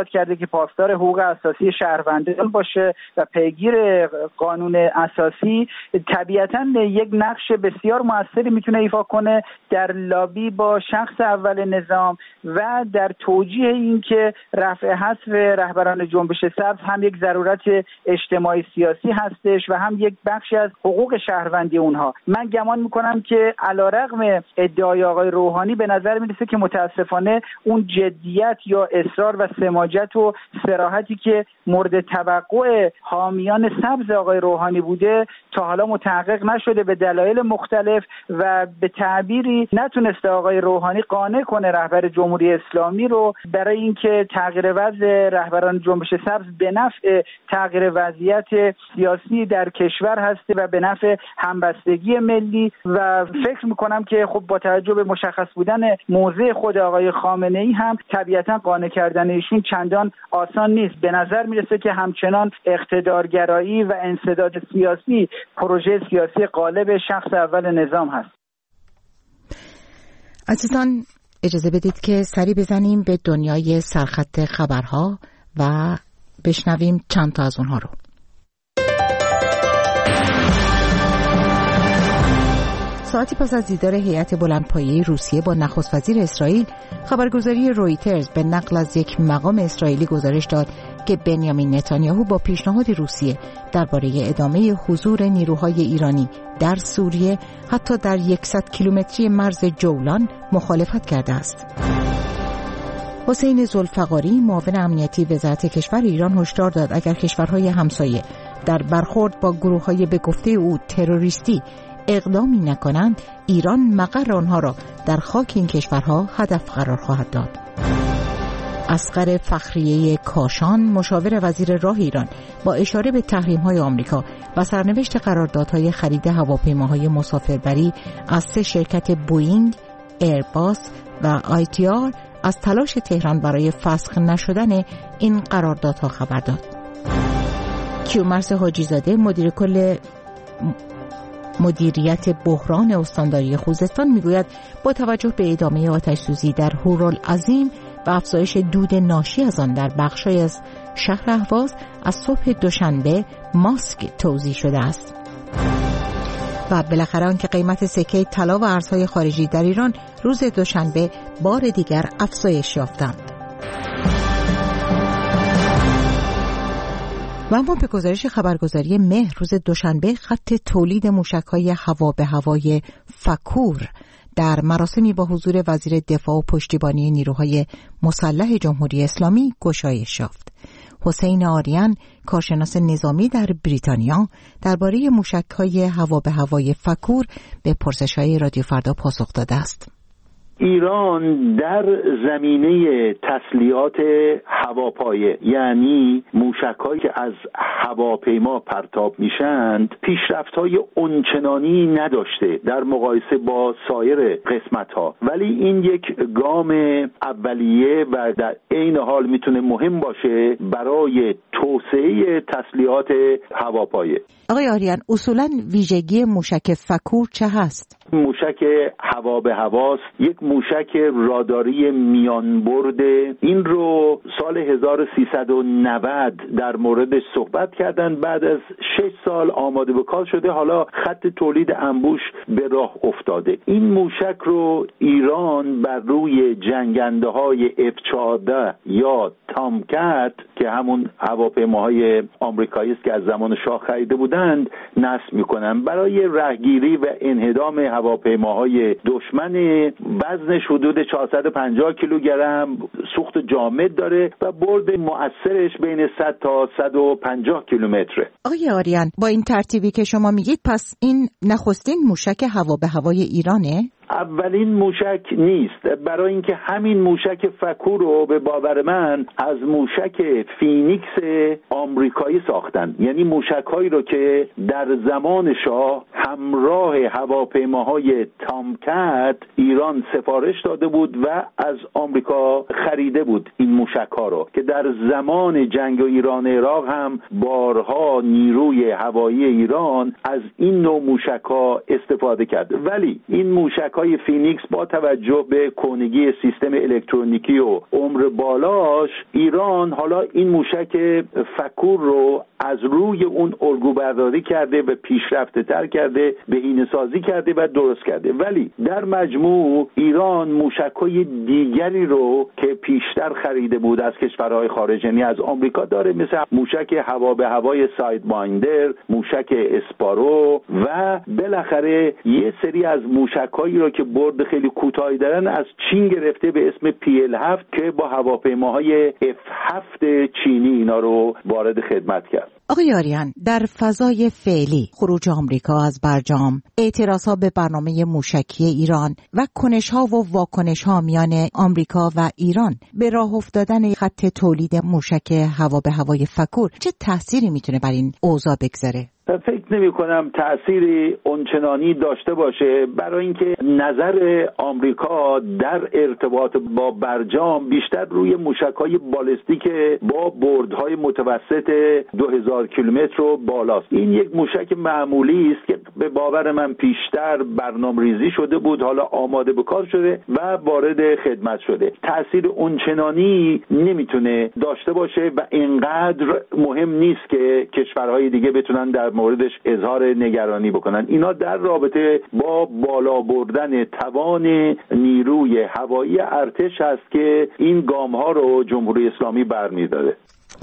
اثبات کرده که پاسدار حقوق اساسی شهروندان باشه و پیگیر قانون اساسی، طبیعتاً یک نقش بسیار موثری میتونه ایفا کنه در لابی با شخص اول نظام و در توجیه این که رفع حذف رهبران جنبش سبز هم یک ضرورت اجتماعی سیاسی هستش و هم یک بخشی از حقوق شهروندی اونها. من گمان میکنم که علیرغم ادعای آقای روحانی به نظر میرسه که متاسفانه اون جدیت یا اصرار و سماجت و صراحتی که مورد توقع حامیان سبز آقای روحانی بوده تا حالا متحقق نشده به دلایل مختلف و به تعبیری نتونسته آقای روحانی قانع کنه رهبر جمهوری اسلامی رو برای اینکه تغییر وضع رهبران جنبش سبز به نفع تغییر وضعیت سیاسی در کشور هسته و به نفع همبستگی ملی. و فکر میکنم که خب با توجه به مشخص بودن موضع خود آقای خامنه‌ای هم طبیعتا قانع کردن ایشون چندان آسان نیست. به نظر میرسه که همچنان اقتدارگرایی و انسداد سیاسی پروژه سیاسی غالب شخص اول نظام هست.
عزیزان اجازه بدید که سری بزنیم به دنیای سرخط خبرها و بشنویم چند تا از اونها رو. ساعتی پس از دیدار هیئت بلندپایه روسیه با نخست وزیر اسرائیل، خبرگزاری رویترز به نقل از یک مقام اسرائیلی گزارش داد که بنیامین نتانیاهو با پیشنهاد روسیه درباره ادامه حضور نیروهای ایرانی در سوریه حتی در 100 کیلومتری مرز جولان مخالفت کرده است. حسین ذوالفقاری معاون امنیتی وزارت کشور ایران هشدار داد اگر کشورهای همسایه در برخورد با گروه‌های به گفته او تروریستی اقدامی نکنند، ایران مقر آنها را در خاک این کشورها هدف قرار خواهد داد. اصغر فخریه کاشان مشاور وزیر راه ایران با اشاره به تحریم‌های آمریکا و سرنوشت قراردادهای خرید هواپیماهای مسافربری از 3 شرکت بوئینگ، ایرباس و ITR از تلاش تهران برای فسخ نشدن این قراردادها خبر داد. کیومرث حاجیزاده مدیر کل مدیریت بحران استانداری خوزستان میگوید با توجه به ادامه آتش‌سوزی در هورالعظیم و افزایش دود ناشی از آن در بخش‌های از شهر اهواز از صبح دوشنبه ماسک توزیع شده است. و بالاخره آنکه قیمت سکه طلا و ارزهای خارجی در ایران روز دوشنبه بار دیگر افزایش یافتند. و اما به گزارش خبرگزاری مهر روز دوشنبه خط تولید موشک‌های هوا به هوای فکور در مراسمی با حضور وزیر دفاع و پشتیبانی نیروهای مسلح جمهوری اسلامی گشایش یافت. حسین آریان کارشناس نظامی در بریتانیا درباره موشک‌های هوا به هوای فکور به پرسش‌های رادیو فردا پاسخ داده است.
ایران در زمینه تسلیحات هواپایه، یعنی موشک‌هایی که از هواپیما پرتاب میشند، پیشرفت‌های اونچنانی نداشته در مقایسه با سایر قسمت‌ها، ولی این یک گام اولیه و در عین حال میتونه مهم باشه برای توسعه تسلیحات هواپایه.
آقای آریان، اصولاً ویژگی موشک فکور چه هست؟
موشک هوا به هواست، یک موشک راداری میان برده. این رو سال 1390 در موردش صحبت کردن، بعد از 6 سال آماده به کار شده، حالا خط تولید انبوش به راه افتاده. این موشک رو ایران بر روی جنگنده‌های F-14 یا تامکت که همون هواپیماهای آمریکایی است که از زمان شاه خریده بودند نصب میکنن. برای رهگیری و انهدام هواپیماهای دشمن وزنش حدود 450 کیلوگرم، سوخت جامد داره و برد مؤثرش بین 100 تا 150 کیلومتره.
آقای آریان، با این ترتیبی که شما میگید پس این نخستین موشک هوا به هوای ایرانه؟
اولین موشک نیست، برای اینکه همین موشک فکور رو به باور من از موشک فینیکس آمریکایی ساختن، یعنی موشک‌هایی رو که در زمان شاه همراه هواپیماهای تامکت ایران سفارش داده بود و از آمریکا خریده بود این موشک‌ها رو، که در زمان جنگ ایران عراق هم بارها نیروی هوایی ایران از این نوع موشک‌ها استفاده کرد. ولی این موشک موشک‌های فینیکس با توجه به کهنگی سیستم الکترونیکی و عمر بالاش، ایران حالا این موشک فکور رو از روی اون الگو برداری کرده و پیشرفته تر کرده، بهینه‌سازی کرده و درست کرده. ولی در مجموع ایران موشک‌های دیگری رو که پیشتر خریده بود از کشورهای خارجی، یعنی از آمریکا، داره، مثل موشک هوا به هوای سایدمایندر، موشک اسپارو و بالاخره یه سری از موشک‌هایی رو که برد خیلی کوتاهی دارن از چین گرفته به اسم PL7 که با هواپیماهای F7 چینی اینا رو وارد خدمت کرد.
آقای آریان، در فضای فعلی خروج آمریکا از برجام، اعتراضها به برنامه موشکی ایران و کنش‌ها و واکنش‌ها میان آمریکا و ایران به راه افتادن خط تولید موشک هوا به هوای فکور چه تأثیری میتونه بر این اوضاع بگذاره؟
فکر نمی کنم تأثیری اونچنانی داشته باشه، برای اینکه نظر آمریکا در ارتباط با برجام بیشتر روی موشک‌های بالستیک با بردهای متوسط 2000 کیلومتر و بالاست. این یک موشک معمولی است که به باور من پیشتر برنامه‌ریزی شده بود، حالا آماده به کار شده و وارد خدمت شده. تأثیر اونچنانی نمیتونه داشته باشه و اینقدر مهم نیست که کشورهای دیگه بتونن در موردش اظهار نگرانی بکنن. اینا در رابطه با بالا بردن توان نیروی هوایی ارتش هست که این گام‌ها رو جمهوری اسلامی برمی‌داره.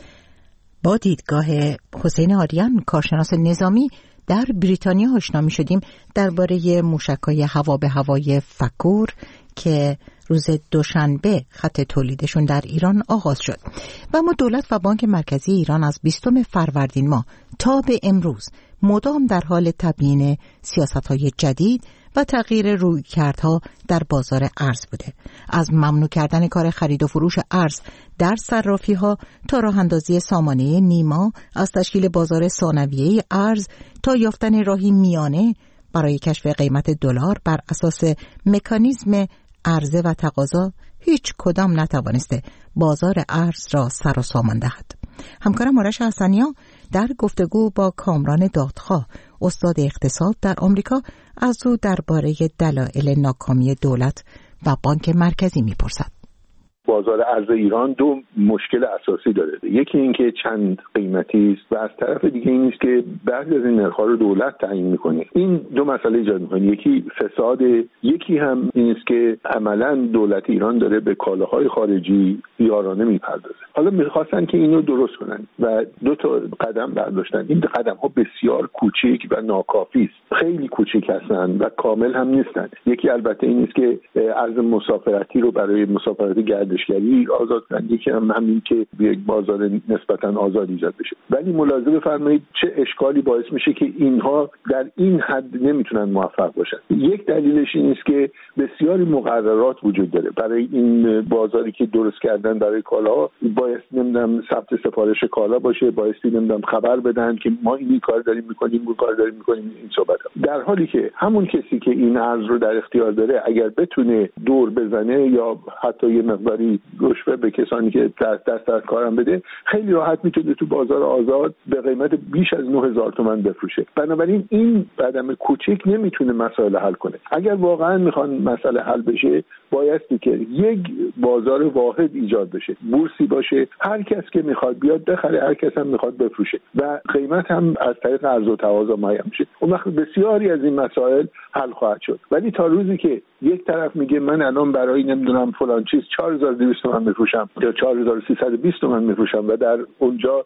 با دیدگاه حسین آریان، کارشناس نظامی در بریتانیا آشنا می‌شدیم درباره موشک‌های هوا به هوای فکور که روز دوشنبه خط تولیدشون در ایران آغاز شد و اما دولت و بانک مرکزی ایران از 20 فروردین ماه تا به امروز مدام در حال تبیین سیاست‌های جدید و تغییر رویکردها در بازار ارز بوده، از ممنوع کردن کار خرید و فروش ارز در صرافی‌ها تا راه اندازی سامانه نیما، از تشکیل بازار ثانویه ارز تا یافتن راهی میانه برای کشف قیمت دلار بر اساس مکانیزم عرضه و تقاضا. هیچ کدام نتوانسته بازار ارز را سر و سامان دهد. همکارم آرش حسنیا در گفتگو با کامران دادخواه، استاد اقتصاد در آمریکا، از او درباره دلایل ناکامی دولت و بانک مرکزی میپرسد.
بازار ارز ایران دو مشکل اساسی داره. یکی این که چند قیمتی است و از طرف دیگه این است که بعضی از این نرخ‌ها رو دولت تعیین می‌کنه. این دو مسئله ایجاد می‌کنه. یکی فساد، یکی هم این است که عملاً دولت ایران داره به کالاهای خارجی یارانه می‌پردازه. حالا می‌خواستن که اینو درست کنن و دو تا قدم برداشتن. این قدم‌ها بسیار کوچک و ناکافی است. خیلی کوچک هستن و کامل هم نیستن. یکی البته این است که ارز مسافرتی رو برای مسافرت گردشگری آزاد کنند، یکی هم همین که یک بازار نسبتاً آزاد ایجاد بشه. ولی ملاحظه بفرمایید چه اشکالی باعث میشه که اینها در این حد نمیتونن موفق باشن. یک دلیلش این است که بسیاری مقررات وجود داره برای این بازاری که درست کردن برای کالا. باید نمیدونم ثبت سفارش کالا باشه، باید نمیدونم خبر بدن که ما این کار داریم میکنیم، اون کار داریم میکنیم، این صحبت‌ها. در حالی که همون کسی که این ارز رو در اختیار داره اگر بتونه دور بزنه یا حتی یه مقداری رشوه به کسانی که دست از کارم بده، خیلی راحت میتونه تو بازار آزاد به قیمت بیش از 9000 تومان بفروشه. بنابراین این قدم کوچیک نمیتونه مسائل حل کنه. اگر واقعا میخوان مسئله حل بشه بایستی که یک بازار واحد ایجاد بشه، بورسی باشه، هر کس که میخواد بیاد بخره، هر کس هم میخواد بفروشه و قیمت هم از طریق عرضه و تقاضا معین میشه. اون وقت بسیاری از این مسائل حل خواهد شد. ولی تا روزی که یک طرف میگه من الان برای نمیدونم فلان چیز 4200 تومان میفروشم یا 4320 تومان میفروشم و در اونجا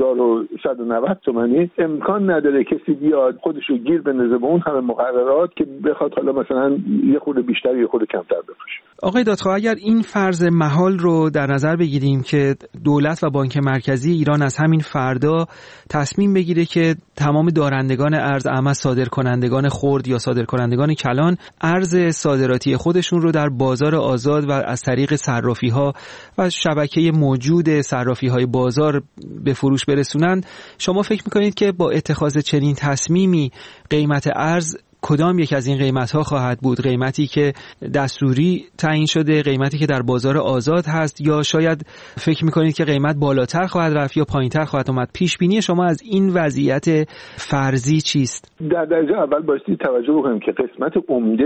9190 تومانی، امکان نداره کسی بیاد خودشو گیر بندازه به اون همه مقررات که بخواد حالا مثلا یه خورده بیشتر یه خورده کمتر بفروشه.
آقای دادخواه، اگر این فرض محال رو در نظر بگیریم که دولت و بانک مرکزی ایران از همین فردا تصمیم بگیره که تمام دارندگان ارز، اما صادرکنندگان خرد یا صادرکنندگان کلان، ارز صادراتی خودشون رو در بازار آزاد و از طریق صرافی‌ها و شبکه موجود صرافی‌های بازار به فروش برسونند، شما فکر می‌کنید که با اتخاذ چنین تصمیمی قیمت ارز کدام یک از این قیمت‌ها خواهد بود؟ قیمتی که دستوری تعیین شده، قیمتی که در بازار آزاد هست، یا شاید فکر می‌کنید که قیمت بالاتر خواهد رفت یا پایین‌تر خواهد اومد؟ پیش بینی شما از این وضعیت فرضی چیست؟
در درجه اول بایستی توجه بکنیم که قسمت عمده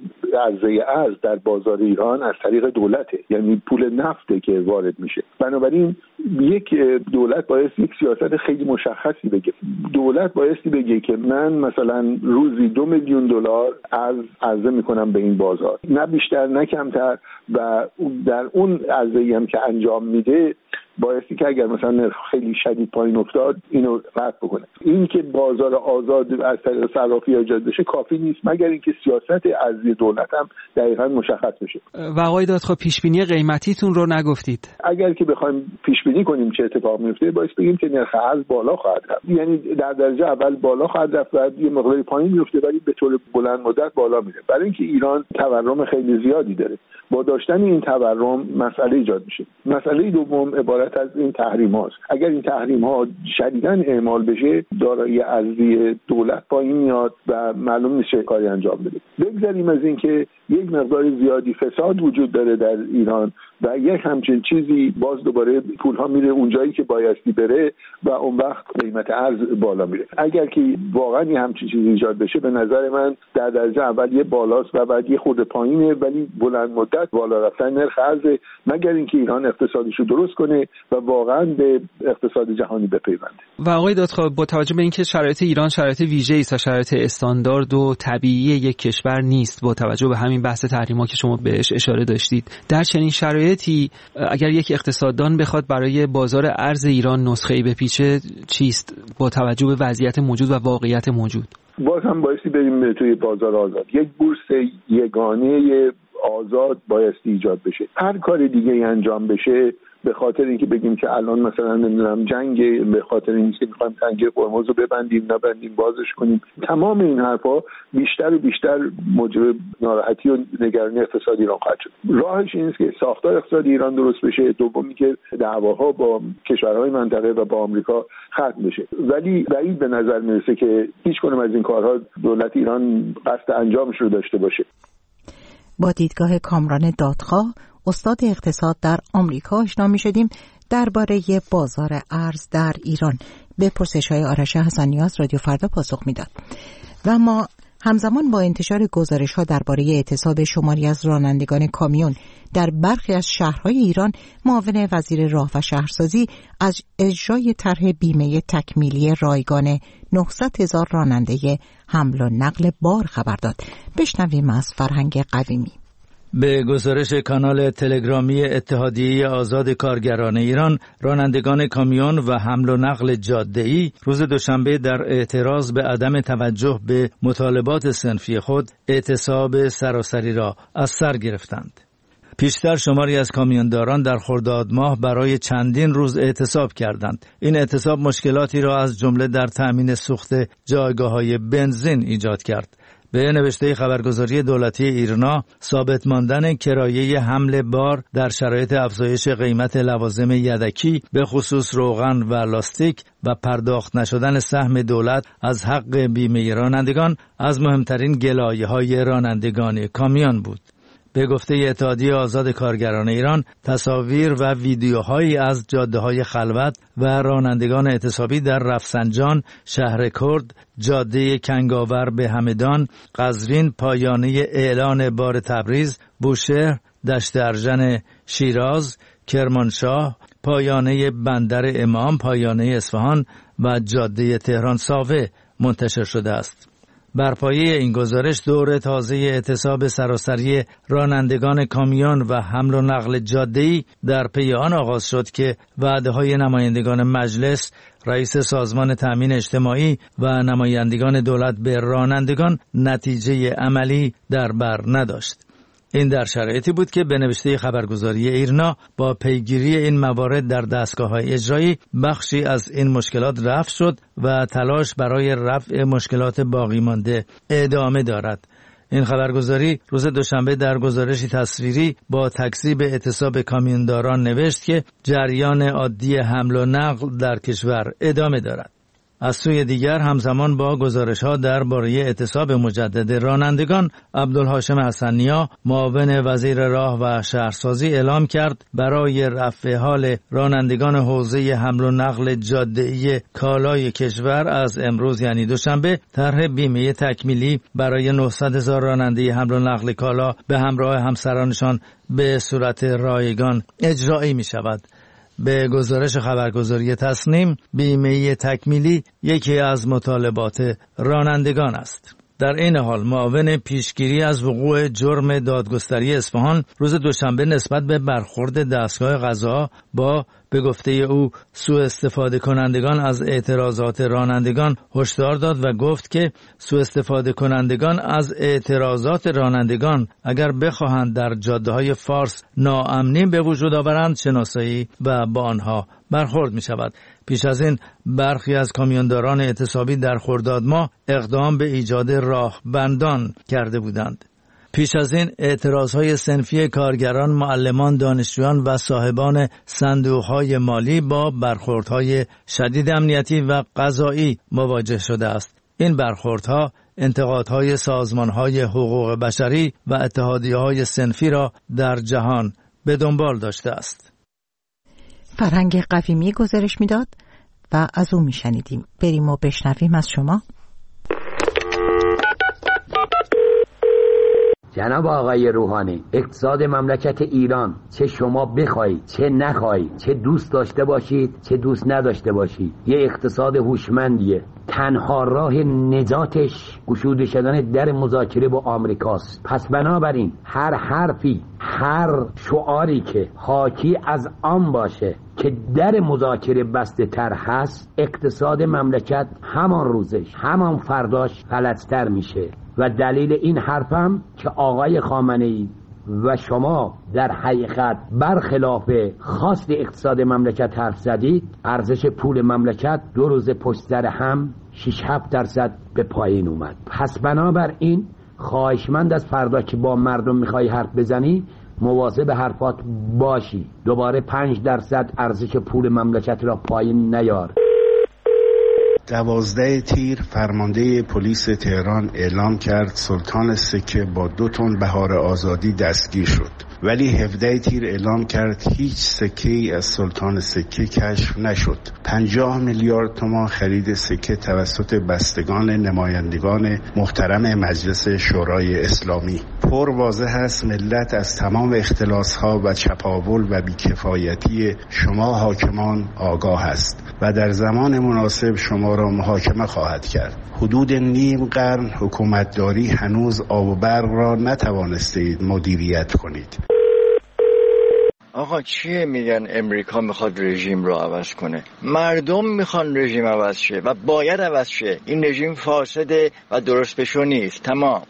عرضه ارز در بازار ایران از طریق دولته، یعنی پول نفته که وارد میشه. بنابراین یک دولت باید یک سیاست خیلی مشخصی بگه. دولت بایستی بگه که من مثلا روزی 2 میلیون دلار عرضه میکنم به این بازار، نه بیشتر نه کمتر، و در اون عرضه‌ای هم که انجام میده بایستی که اگر مثلا نرخ خیلی شدید پایین افتاد اینو رد بکنه. این که بازار آزاد از طریق صرافی ایجاد بشه کافی نیست، مگر اینکه سیاست ارزی دولت هم دقیقاً مشخص بشه.
و آقای دادخواه پیش بینی قیمتیتون رو نگفتید.
اگر که بخوایم پیش بینی کنیم چه اتفاق میفته باید بگیم که نرخ ارز بالا خواهد رفت، یعنی در درجه اول بالا خواهد رفت و یه مقداری پایین میفته ولی به طور بلند مدت بالا میره، برای اینکه ایران تورم خیلی زیادی داره. با داشتن این تورم مسئله ایجاد میشه. مسئله دوم عبارت از این تحریم هاست. اگر این تحریم ها شدیداً اعمال بشه دارایی ارزی دولت پایین میاد و معلوم میشه کاری انجام بده. بگذاریم از این که یک مقدار زیادی فساد وجود داره در ایران و یک همچین چیزی باز دوباره پول ها میره اونجایی که بایستی بره و اون وقت قیمت ارز بالا میره. اگر که واقعا یه همچین چیزی ایجاد بشه به نظر من در درجه اول یه بالاست و بعد یه خورده پایینه، ولی بلند مدت بالا رفتن نرخ ارز، مگر اینکه ایران اقتصادیشو درست کنه و واقعا به اقتصاد جهانی بپیونده.
و آقای دادخواه با توجه به اینکه شرایط ایران شرایط ویژه‌ای است، شرایط استاندارد و طبیعی یک کشور نیست، با توجه به همین بحث تحریم‌ها که شما بهش اشاره داشتید، در چنین شرایطی اگر یک اقتصاددان بخواد برای بازار ارز ایران نسخه‌ای بپیچه چیست با توجه به وضعیت موجود و واقعیت موجود؟
باز هم بایستی بریم توی بازار آزاد. یک بورس یگانه آزاد بایستی ایجاد بشه. هر کار دیگه انجام بشه به خاطر اینکه بگیم که الان مثلا نمیدونم جنگ، به خاطر اینکه میخوایم تنگه هرمز رو ببندیم نبندیم بازش کنیم، تمام این حرفا بیشتر و بیشتر موجب ناراحتی و نگرانی اقتصادی ایران خواهد شد. راهش این است که ساختار اقتصادی ایران درست بشه، دومی که دعواها با کشورهای منطقه و با آمریکا ختم بشه. ولی بعید به نظر میرسه که هیچ کدوم از این کارها دولت ایران قصد انجامش رو داشته باشه.
با دیدگاه کامران دادخواه استاد اقتصاد در آمریکا آشنا می‌شدیم درباره بازار ارز در ایران. به پرسش‌های آرش حسنیاز رادیو فردا پاسخ میداد. و ما همزمان با انتشار گزارش‌ها درباره اعتصاب شماری از رانندگان کامیون در برخی از شهرهای ایران، معاون وزیر راه و شهرسازی از اجرای طرح بیمه تکمیلی رایگان 900,000 راننده حمل و نقل بار خبر داد. بشنویم از فرهنگ قویمی.
به گزارش کانال تلگرامی اتحادیه آزاد کارگران ایران، رانندگان کامیون و حمل و نقل جاده‌ای روز دوشنبه در اعتراض به عدم توجه به مطالبات صنفی خود اعتصاب سراسری را از سر گرفتند. پیشتر شماری از کامیونداران در خرداد ماه برای چندین روز اعتصاب کردند. این اعتصاب مشکلاتی را از جمله در تأمین سوخت جایگاه‌های بنزین ایجاد کرد. به نوشته خبرگزاری دولتی ایرنا، ثابت ماندن کرایه حمل بار در شرایط افزایش قیمت لوازم یدکی به خصوص روغن و لاستیک و پرداخت نشدن سهم دولت از حق بیمه رانندگان از مهمترین گلایه‌های رانندگان کامیون بود. به گفته اتحادیه آزاد کارگران ایران، تصاویر و ویدیوهایی از جاده‌های خلوت و رانندگان اعتصابی در رفسنجان، شهر کرد، جاده کنگاور به همدان، قزوین، پایانه اعلان بار تبریز، بوشهر، دشت ارژن شیراز، کرمانشاه، پایانه بندر امام، پایانه اصفهان و جاده تهران ساوه منتشر شده است. بر پایه این گزارش دور تازه اعتصاب سراسری رانندگان کامیون و حمل و نقل جاده‌ای در پی آن آغاز شد که وعده‌های نمایندگان مجلس، رئیس سازمان تأمین اجتماعی و نمایندگان دولت به رانندگان نتیجه عملی در بر نداشت. این در شرایطی بود که به نوشته خبرگزاری ایرنا با پیگیری این موارد در دستگاه‌های اجرایی بخشی از این مشکلات رفع شد و تلاش برای رفع مشکلات باقی مانده ادامه دارد. این خبرگزاری روز دوشنبه در گزارشی تصویری با تکذیب اعتصاب کامیونداران نوشت که جریان عادی حمل و نقل در کشور ادامه دارد. از سوی دیگر همزمان با گزارش‌ها درباره اعتصاب مجدد رانندگان، عبدالهاشم حسن‌نیا معاون وزیر راه و شهرسازی اعلام کرد برای رفع حال رانندگان حوزه حمل و نقل جاده‌ای کالای کشور از امروز یعنی دوشنبه طرح بیمه تکمیلی برای 900,000 راننده حمل و نقل کالا به همراه همسرانشان به صورت رایگان اجرایی می شود. به گزارش خبرگزاری تصنیم، بیمه تکمیلی یکی از مطالبات رانندگان است. در این حال معاون پیشگیری از وقوع جرم دادگستری اصفهان روز دوشنبه نسبت به برخورد دستگاه قضا با به گفته او سوء استفاده کنندگان از اعتراضات رانندگان هشدار داد و گفت که سوء استفاده کنندگان از اعتراضات رانندگان اگر بخواهند در جاده‌های فارس ناامنی به وجود آورند شناسایی و با آنها برخورد می شود. پیش از این برخی از کامیونداران اعتصابی در خرداد ماه اقدام به ایجاد راهبندان کرده بودند. پیش از این اعتراضهای صنفی کارگران، معلمان، دانشجویان و صاحبان صندوقهای مالی با برخوردهای شدید امنیتی و قضایی مواجه شده است. این برخوردها انتقادهای سازمانهای حقوق بشری و اتحادیه‌های صنفی را در جهان به دنبال داشته است.
فرهنگ قویمی گزارش میداد و از او میشنیدیم. بریم و بشنویم از شما.
جناب آقای روحانی، اقتصاد مملکت ایران چه شما بخواید چه نخواید، چه دوست داشته باشید چه دوست نداشته باشید، یه اقتصاد هوشمندیه. تنها راه نجاتش گشوده شدن در مذاکره با آمریکاست. پس بنابراین هر حرفی، هر شعاری که حاکی از آن باشه که در مذاکره بسته تر هست، اقتصاد مملکت همان روزش همان فرداش فلج‌تر میشه. و دلیل این حرفم که آقای خامنه‌ای و شما در حقیقت برخلاف خواست اقتصاد مملکت حرف زدید، ارزش پول مملکت 2 روز پشت سر هم 6-7% به پایین اومد. پس بنابراین خواهشمند از فردا که با مردم میخوای حرف بزنی مواظب حرفات باشی، دوباره 5% ارزش پول مملکت را پایین نیار.
12 تیر فرمانده پلیس تهران اعلام کرد سلطان سکه با 2 تن بهار آزادی دستگیر شد، ولی 17 تیر اعلام کرد هیچ سکه‌ای از سلطان سکه کشف نشد. 50 میلیارد تومان خرید سکه توسط بستگان نمایندگان محترم مجلس شورای اسلامی. پر واضح است ملت از تمام اختلاس‌ها و چپاول و بیکفایتی شما حاکمان آگاه است و در زمان مناسب شما را محاکمه خواهد کرد. حدود نیم قرن حکومتداری هنوز آب و برق را نتوانستید مدیریت کنید.
آقا چیه میگن امریکا میخواد رژیم رو عوض کنه؟ مردم میخوان رژیم عوض شه و باید عوض شه. این رژیم فاسده و درست بشو نیست. تمام.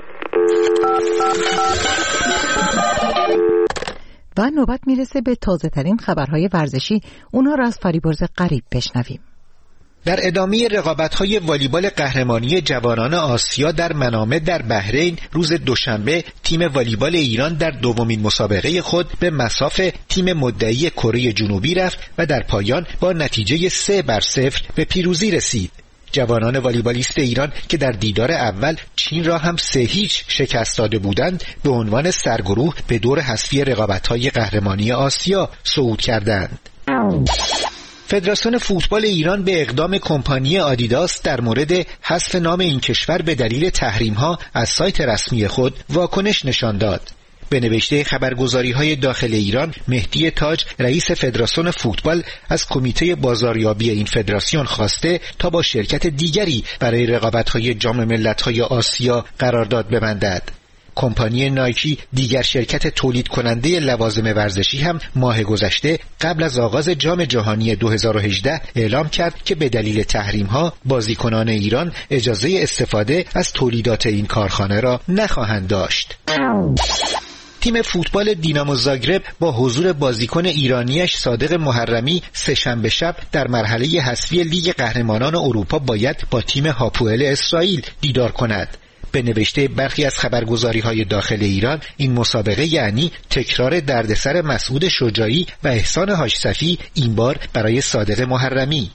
و نوبت میرسه به تازه ترین خبرهای ورزشی. اونا را از فریبرز قریب بشنویم.
در ادامه رقابت‌های والیبال قهرمانی جوانان آسیا در منامه در بحرین روز دوشنبه تیم والیبال ایران در دومین مسابقه خود به مصاف تیم مدعی کره جنوبی رفت و در پایان با نتیجه 3-0 به پیروزی رسید. جوانان والیبالیست ایران که در دیدار اول چین را هم 3-0 شکست داده بودند به عنوان سرگروه به دور حذفی رقابت‌های قهرمانی آسیا صعود کردند. فدراسیون فوتبال ایران به اقدام کمپانی آدیداس در مورد حذف نام این کشور به دلیل تحریم‌ها از سایت رسمی خود واکنش نشان داد. به نوشته خبرگزاری‌های داخل ایران، مهدی تاج رئیس فدراسیون فوتبال از کمیته بازاریابی این فدراسیون خواسته تا با شرکت دیگری برای رقابت‌های جام ملت‌های آسیا قرارداد ببندد. کمپانی نایکی دیگر شرکت تولید کننده لوازم ورزشی هم ماه گذشته قبل از آغاز جام جهانی 2018 اعلام کرد که به دلیل تحریم‌ها بازیکنان ایران اجازه استفاده از تولیدات این کارخانه را نخواهند داشت. تیم فوتبال دینامو زاگرب با حضور بازیکن ایرانیش صادق محرمی سه‌شنبه شب در مرحله حذفی لیگ قهرمانان اروپا باید با تیم هاپوئل اسرائیل دیدار کند. به نوشته برخی از خبرگزاری‌های داخل ایران این مسابقه یعنی تکرار دردسر مسعود شجاعی و احسان حاجصفی، این بار برای صادق محرمی.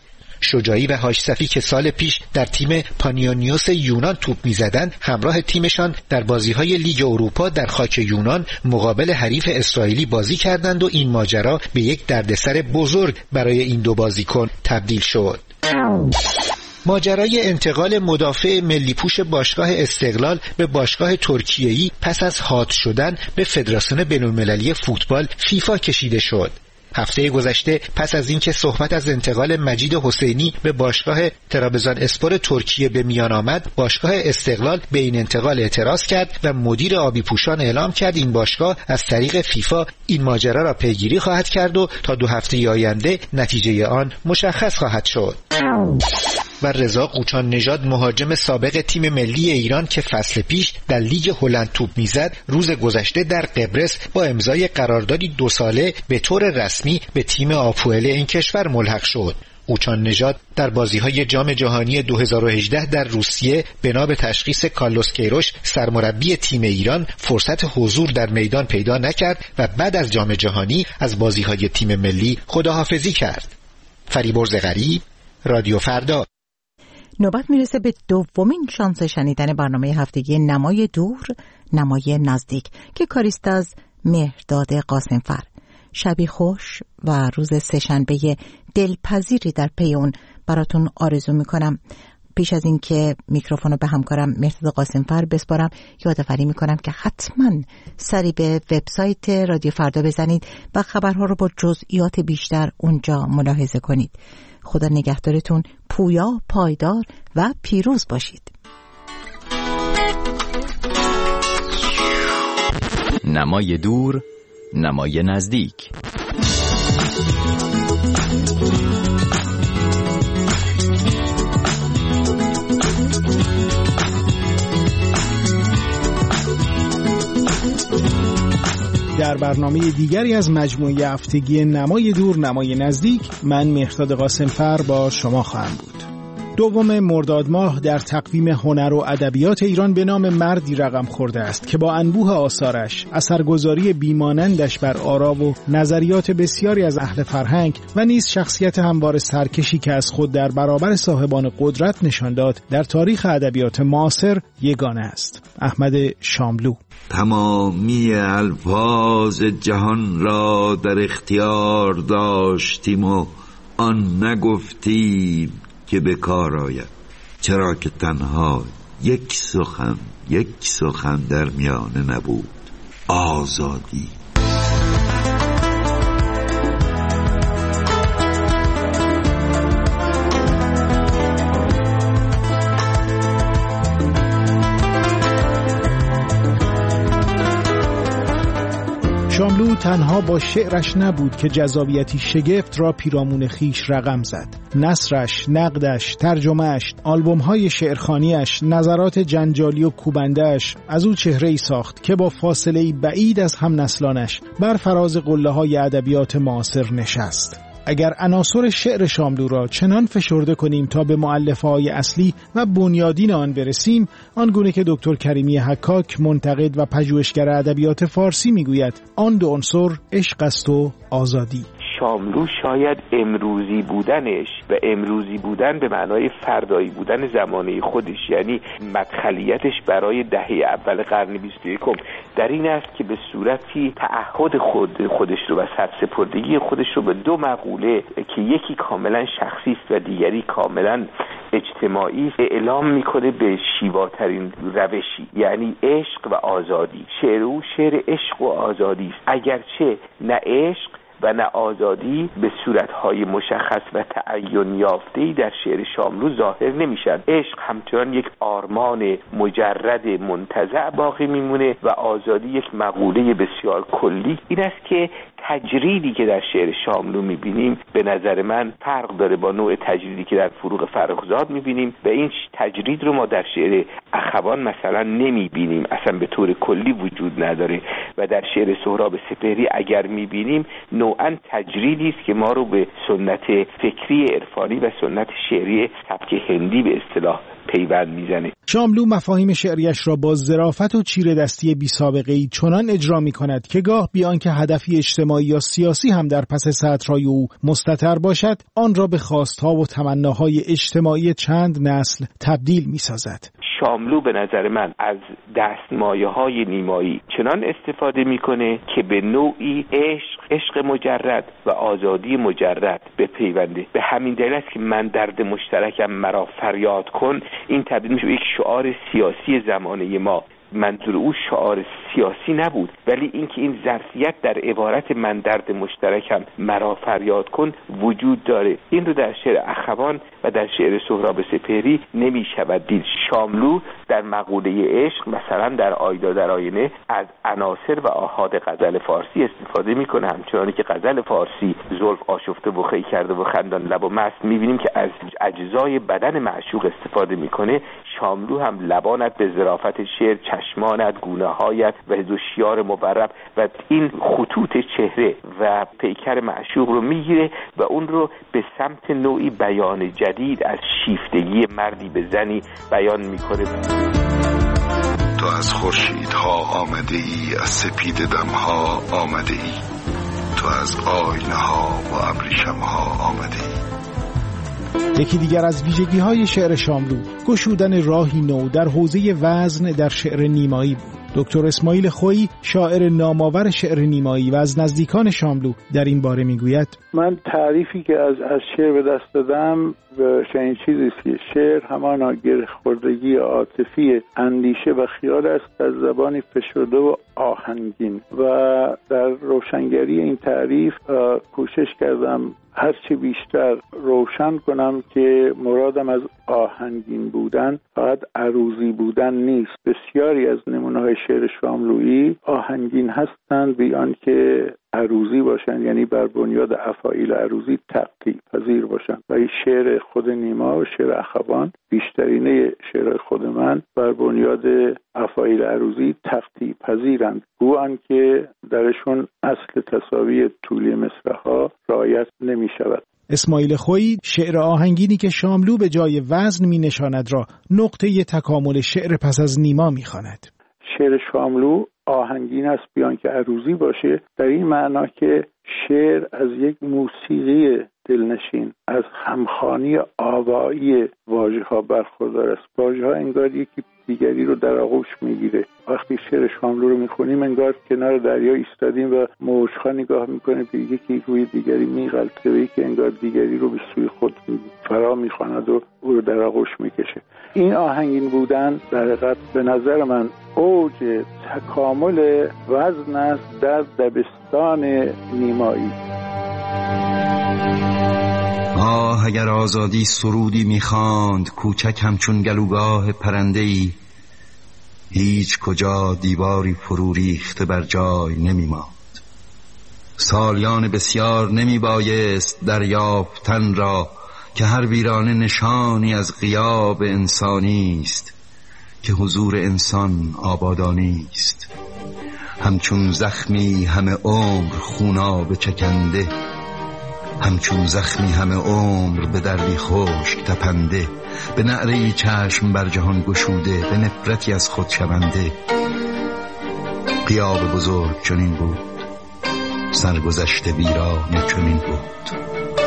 شجاعی و حاج صفی که سال پیش در تیم پانیونیوس یونان توپ می‌زدند، همراه تیمشان در بازی‌های لیگ اروپا در خاک یونان مقابل حریف اسرائیلی بازی کردند و این ماجرا به یک دردسر بزرگ برای این دو بازیکن تبدیل شد. ماجرای انتقال مدافع ملی پوش باشگاه استقلال به باشگاه ترکیه‌ای پس از حات شدن به فدراسیون بین‌المللی فوتبال فیفا کشیده شد. هفته گذشته پس از اینکه صحبت از انتقال مجید حسینی به باشگاه ترابزان اسپور ترکیه به میان آمد، باشگاه استقلال به این انتقال اعتراض کرد و مدیر آبی پوشان اعلام کرد این باشگاه از طریق فیفا این ماجرا را پیگیری خواهد کرد و تا 2 هفته آینده نتیجه آن مشخص خواهد شد. و رضا قوچان نژاد مهاجم سابق تیم ملی ایران که فصل پیش در لیگ هلند توپ میزد، روز گذشته در قبرس با امضای قراردادی 2 ساله به طور رسمی به تیم آپوئل این کشور ملحق شد. قوچان نژاد در بازی‌های جام جهانی 2018 در روسیه بنا به تشخیص کارلوس کیروش سرمربی تیم ایران فرصت حضور در میدان پیدا نکرد و بعد از جام جهانی از بازی‌های تیم ملی خداحافظی کرد. فریبرز غریب، رادیو فردا.
نوبت میرسه به دومین شانس شنیدن برنامه هفتگی نمای دور نمای نزدیک که کاریست از مهرداد قاسمفر. شبی خوش و روز سه‌شنبه دلپذیری در پی اون براتون آرزو میکنم. پیش از این که میکروفونو به همکارم مهرداد قاسمفر بسپارم، یادآوری میکنم که حتما سری به وبسایت رادیو فردا بزنید و خبرها رو با جزئیات بیشتر اونجا ملاحظه کنید. خدا نگهدارتون، پویا، پایدار و پیروز باشید.
نمای دور، نمای نزدیک.
در برنامه دیگری از مجموعه هفتگی نمای دور نمای نزدیک، من مهرداد قاسمفر با شما خواهم بود. 2 مرداد ماه در تقویم هنر و ادبیات ایران به نام مردی رقم خورده است که با انبوه آثارش، اثرگذاری بیمانندش بر آرا و نظریات بسیاری از اهل فرهنگ و نیز شخصیت هموار سرکشی که از خود در برابر صاحبان قدرت نشان داد، در تاریخ ادبیات معاصر یگانه است. احمد شاملو.
تمامی الفاظ جهان را در اختیار داشتیم و آن نگفتیم که به کار آید، چرا که تنها یک سخن در میانه نبود: آزادی.
شاملو تنها با شعرش نبود که جذابیتی شگفت را پیرامون خیش رقم زد. نثرش، نقدش، ترجمهش، آلبوم‌های شعرخوانیش، نظرات جنجالی و کوبنده‌اش از او چهره‌ای ساخت که با فاصله‌ای بعید از هم نسلانش بر فراز قله‌های ادبیات معاصر نشست. اگر عناصر شعر شاملو را چنان فشرده کنیم تا به مؤلفه‌های اصلی و بنیادین آن برسیم، آنگونه که دکتر کریمی حکاک، منتقد و پژوهشگر ادبیات فارسی میگوید، آن 2 عنصر عشق است و آزادی.
شاملو شاید امروزی بودنش و امروزی بودن به معنای فردایی بودن زمانه خودش، یعنی مدخلیتش برای دهه اول قرن 21 در این است که به صورتی تعهد خودش رو و سرسپردگی خودش رو به 2 مقوله که یکی کاملا شخصی است و دیگری کاملا اجتماعی اعلام میکنه به شیواترین روشی، یعنی عشق و آزادی. شعر او شعر عشق و آزادی است، اگرچه نه عشق و نه آزادی به صورتهای مشخص و تعین یافته‌ای در شعر شاملو ظاهر نمیشن. عشق همچنان یک آرمان مجرد منتزع باقی میمونه و آزادی یک مقوله بسیار کلی. این است که تجریدی که در شعر شاملو میبینیم به نظر من فرق داره با نوع تجریدی که در فروغ فرخزاد میبینیم و این تجرید رو ما در شعر اخوان مثلا نمیبینیم، اصلا به طور کلی وجود نداره و در شعر سهراب سپهری اگر میبینیم نوعا تجریدی است که ما رو به سنت فکری عرفانی و سنت شعری سبک هندی به اصطلاح پیوند میزنه.
شاملو مفاهیم شعریش را با ظرافت و چیره دستی بی سابقه‌ای چنان اجرا می‌کند که گاه بیان که هدفی اجتماعی یا سیاسی هم در پس سطرهای او مستتر باشد، آن را به خواستها و تمناهای اجتماعی چند نسل تبدیل می‌سازد.
شاملو به نظر من از دستمایه‌های نیمایی چنان استفاده میکنه که به نوعی عشق مجرد و آزادی مجرد بپیونده. به همین دلیل است که من درد مشترکم مرا فریاد کن این تبدیل میشه به یک شعار سیاسی زمانه ما. منظور او شعار سیاسی نبود، ولی اینکه این ظرفیت در عبارت من درد مشترکم مرا فریاد کن وجود داره. این رو در شعر اخوان و در شعر سهراب سپهری نمی شود دید. شاملو در مقوله عشق مثلا در آیدا در آینه از عناصر و آحاد غزل فارسی استفاده میکنه، همچنانی که غزل فارسی زلف آشفته و خی کرده و خندان لب و مست میبینیم که از اجزای بدن معشوق استفاده میکنه. شاملو هم لبانت به ظرافت شعر، چشمانت، گونه‌هایت و دوشیار مبرب و این خطوط چهره و پیکر معشوق رو میگیره و اون رو به سمت نوعی بیان جدید از شیفتگی مردی به زنی بیان میکنه.
تو از خورشیدها آمده ای، از سپید دمها آمده ای، تو از آینه ها و ابریشم ها آمده ای.
یکی دیگر از ویژگی‌های شعر شاملو گشودن راهی نو در حوزه وزن در شعر نیمایی بود. دکتر اسماعیل خویی، شاعر نامآور شعر نیمایی و از نزدیکان شاملو، در این باره میگوید:
من تعریفی که از شعر به دست دادم چنین چیزی است که شعر همانا گره‌خوردگی عاطفی اندیشه و خیال است در زبانی فشرده و آهنگین. و در روشنگری این تعریف کوشش کردم هرچی بیشتر روشن کنم که مرادم از آهنگین بودن فقط عروضی بودن نیست. بسیاری از نمونه‌های شعر شاملویی آهنگین هستند بیان که عروضی باشن، یعنی بر بنیاد افاعیل عروضی تقطیع پذیر باشن. و این شعر خود نیما و شعر اخوان، بیشترینه شعر خود من بر بنیاد افاعیل عروضی تقطیع پذیرند، گویان که درشون اصل تساوی طولی مصرع‌ها رعایت نمی شود.
اسماعیل خویی شعر آهنگینی که شاملو به جای وزن می نشاند را نقطه تکامل شعر پس از نیما می خواند.
شعر شاملو آهنگین است بیان که عروضی باشه، در این معنا که شعر از یک موسیقی دلنشین، از همخوانی آوایی واژه‌ها برخوردار است. واژه‌ها انگار یکی دیگری رو در آغوش میگیره. وقتی شعر شاملو رو میخونیم انگار کنار دریا ایستادیم و موج‌ها نگاه میکنیم که یکی روی دیگری میغلطه و یکی انگار دیگری رو به سوی خود فرا میخواند و او رو در آغوش میکشه. این آهنگین بودن در حقیقت به نظر من اوج تکامل وزن است در دبستان نیمایی.
اگر آزادی سرودی میخواند کوچک همچون گلوگاه پرنده‌ای، هیچ کجا دیواری فرو ریخته بر جای نمیماند. سالیان بسیار نمیبایست دریافتن را که هر ویرانه نشانی از غیاب انسانی است، که حضور انسان آبادانی است. همچون زخمی همه عمر خوناب چکنده، همچون زخمی همه عمر به دردی خشک تپنده، به نعره‌ای چشم بر جهان گشوده، به نفرتی از خود شونده. غیاب بزرگ چنین بود، سرگذشت ویرانه چنین بود.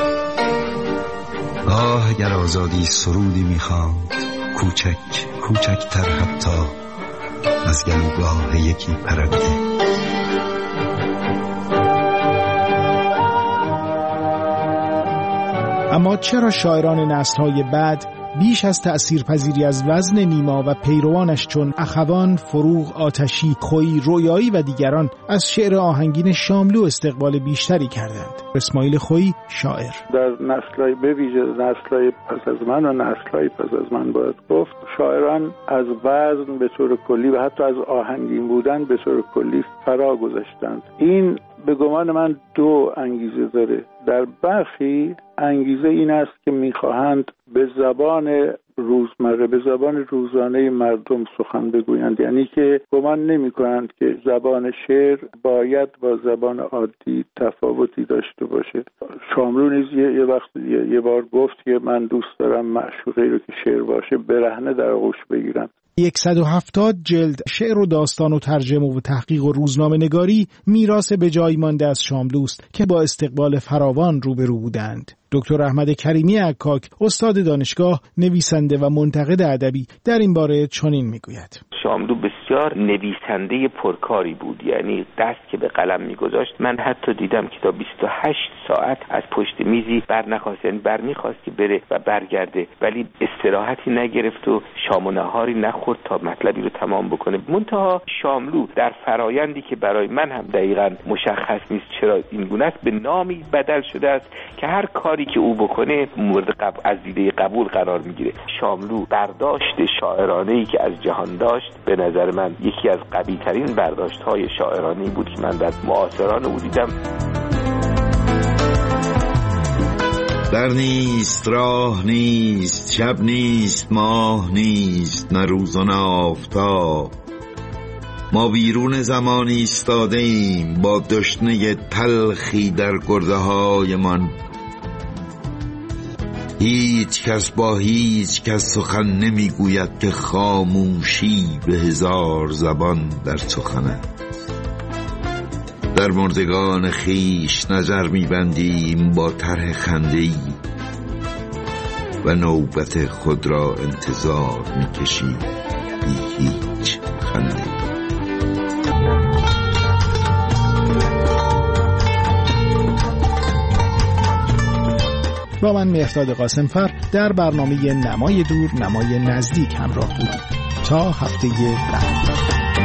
اگر آزادی سرودی میخواند کوچک کوچکتر حتی از گلوگاه یکی پرنده.
اما چرا شاعران نسل‌های بعد بیش از تأثیرپذیری از وزن نیما و پیروانش چون اخوان، فروغ، آتشی، خویی، رویایی و دیگران از شعر آهنگین شاملو استقبال بیشتری کردند؟ اسماعیل خویی، شاعر:
در نسل‌های به ویژه نسل‌های پس از من و نسل‌های پس از من باید گفت شاعران از وزن به طور کلی و حتی از آهنگین بودن به طور کلی فرا گذاشتند. این به گمان من دو انگیزه داره. در برخی انگیزه این است که میخواهند به زبان روزمره به زبان روزانه مردم سخن بگویند، یعنی که گمان نمی کنند که زبان شعر باید با زبان عادی تفاوتی داشته باشه. شاملو نیز یه بار گفت که من دوست دارم معشوقه‌ای رو که شعر باشه برهنه در آغوش بگیرم.
170 جلد شعر و داستان و ترجمه و تحقیق و روزنامه نگاری میراث به جای مانده از شاملوست که با استقبال فراوان روبرو بودند. دکتر احمد کریمی عکاک، استاد دانشگاه، نویسنده و منتقد ادبی، در این باره چنین میگوید:
شاملو بسیار نویسنده پرکاری بود، یعنی دست که به قلم میگذاشت من حتی دیدم که تا 28 ساعت از پشت میزی برنخواست، یعنی برمیخواست که بره و برگرده، ولی استراحتی نگرفت و شام و نهاری نخورد تا مطلبی رو تمام بکنه. منتها شاملو در فرایندی که برای من هم دقیقاً مشخص نیست چرا این گونه است، به نامی بدل شده است که هر کاری که او بکنه مورد از دیده قبول قرار میگیره. شاملو برداشت شاعرانه‌ای که از جهان داشت به نظر من یکی از قوی‌ترین برداشت‌های شاعرانه‌ای بود که من در معاصران او دیدم.
در نیست، راه نیست، شب نیست، ماه نیست، نه روز و نه آفتاب. ما بیرون زمانی ایستاده ایم با دشنه تلخی در گرده من. هیچ کس با هیچ کس سخن نمیگوید که خاموشی به هزار زبان در سخنه. در مردگان خیش نظر میبندیم با طرح خنده‌ای و نوبت خود را انتظار میکشیم بی هیچ خنده.
با من مهرداد قاسمفر در برنامه نمای دور نمای نزدیک همراه بودید. تا هفته بعد.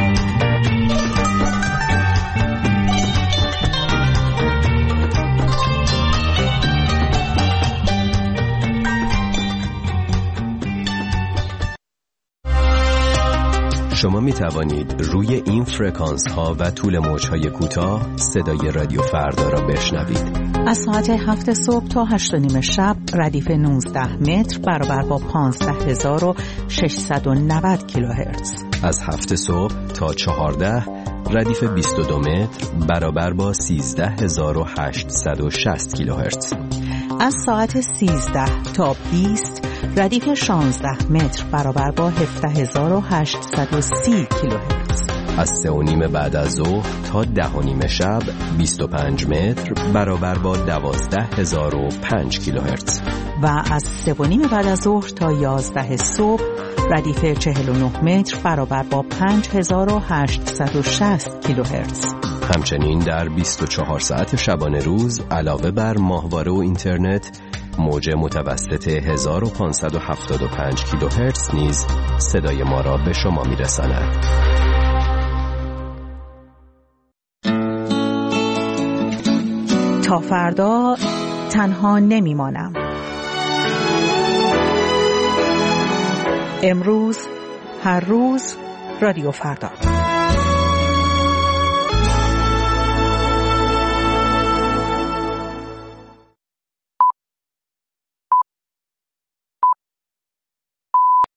شما می توانید روی این فرکانس ها و طول موج های کوتاه صدای رادیو فردا را بشنوید.
از ساعت 7 صبح تا 8:30 شب ردیف 19 متر برابر با 15690 کیلوهرتز.
از 7 صبح تا 14 ردیف 22 متر برابر با 13860 کیلوهرتز.
از ساعت 13 تا 20 ردیف 16 متر برابر با 17830 کیلوهرتز.
از 3:30 بعد از ظهر تا 10:30 شب 25 متر برابر با 12005 کیلوهرتز.
و از 3:30 بعد از ظهر تا 11 صبح ردیف 49 متر برابر با 5860 کیلوهرتز.
همچنین در 24 ساعت شبانه روز علاوه بر ماهواره و اینترنت موج متوسط 1575 کیلوهرتز نیز صدای ما را به شما میرساند.
تا فردا تنها نمیمانم. امروز، هر روز، رادیو فردا.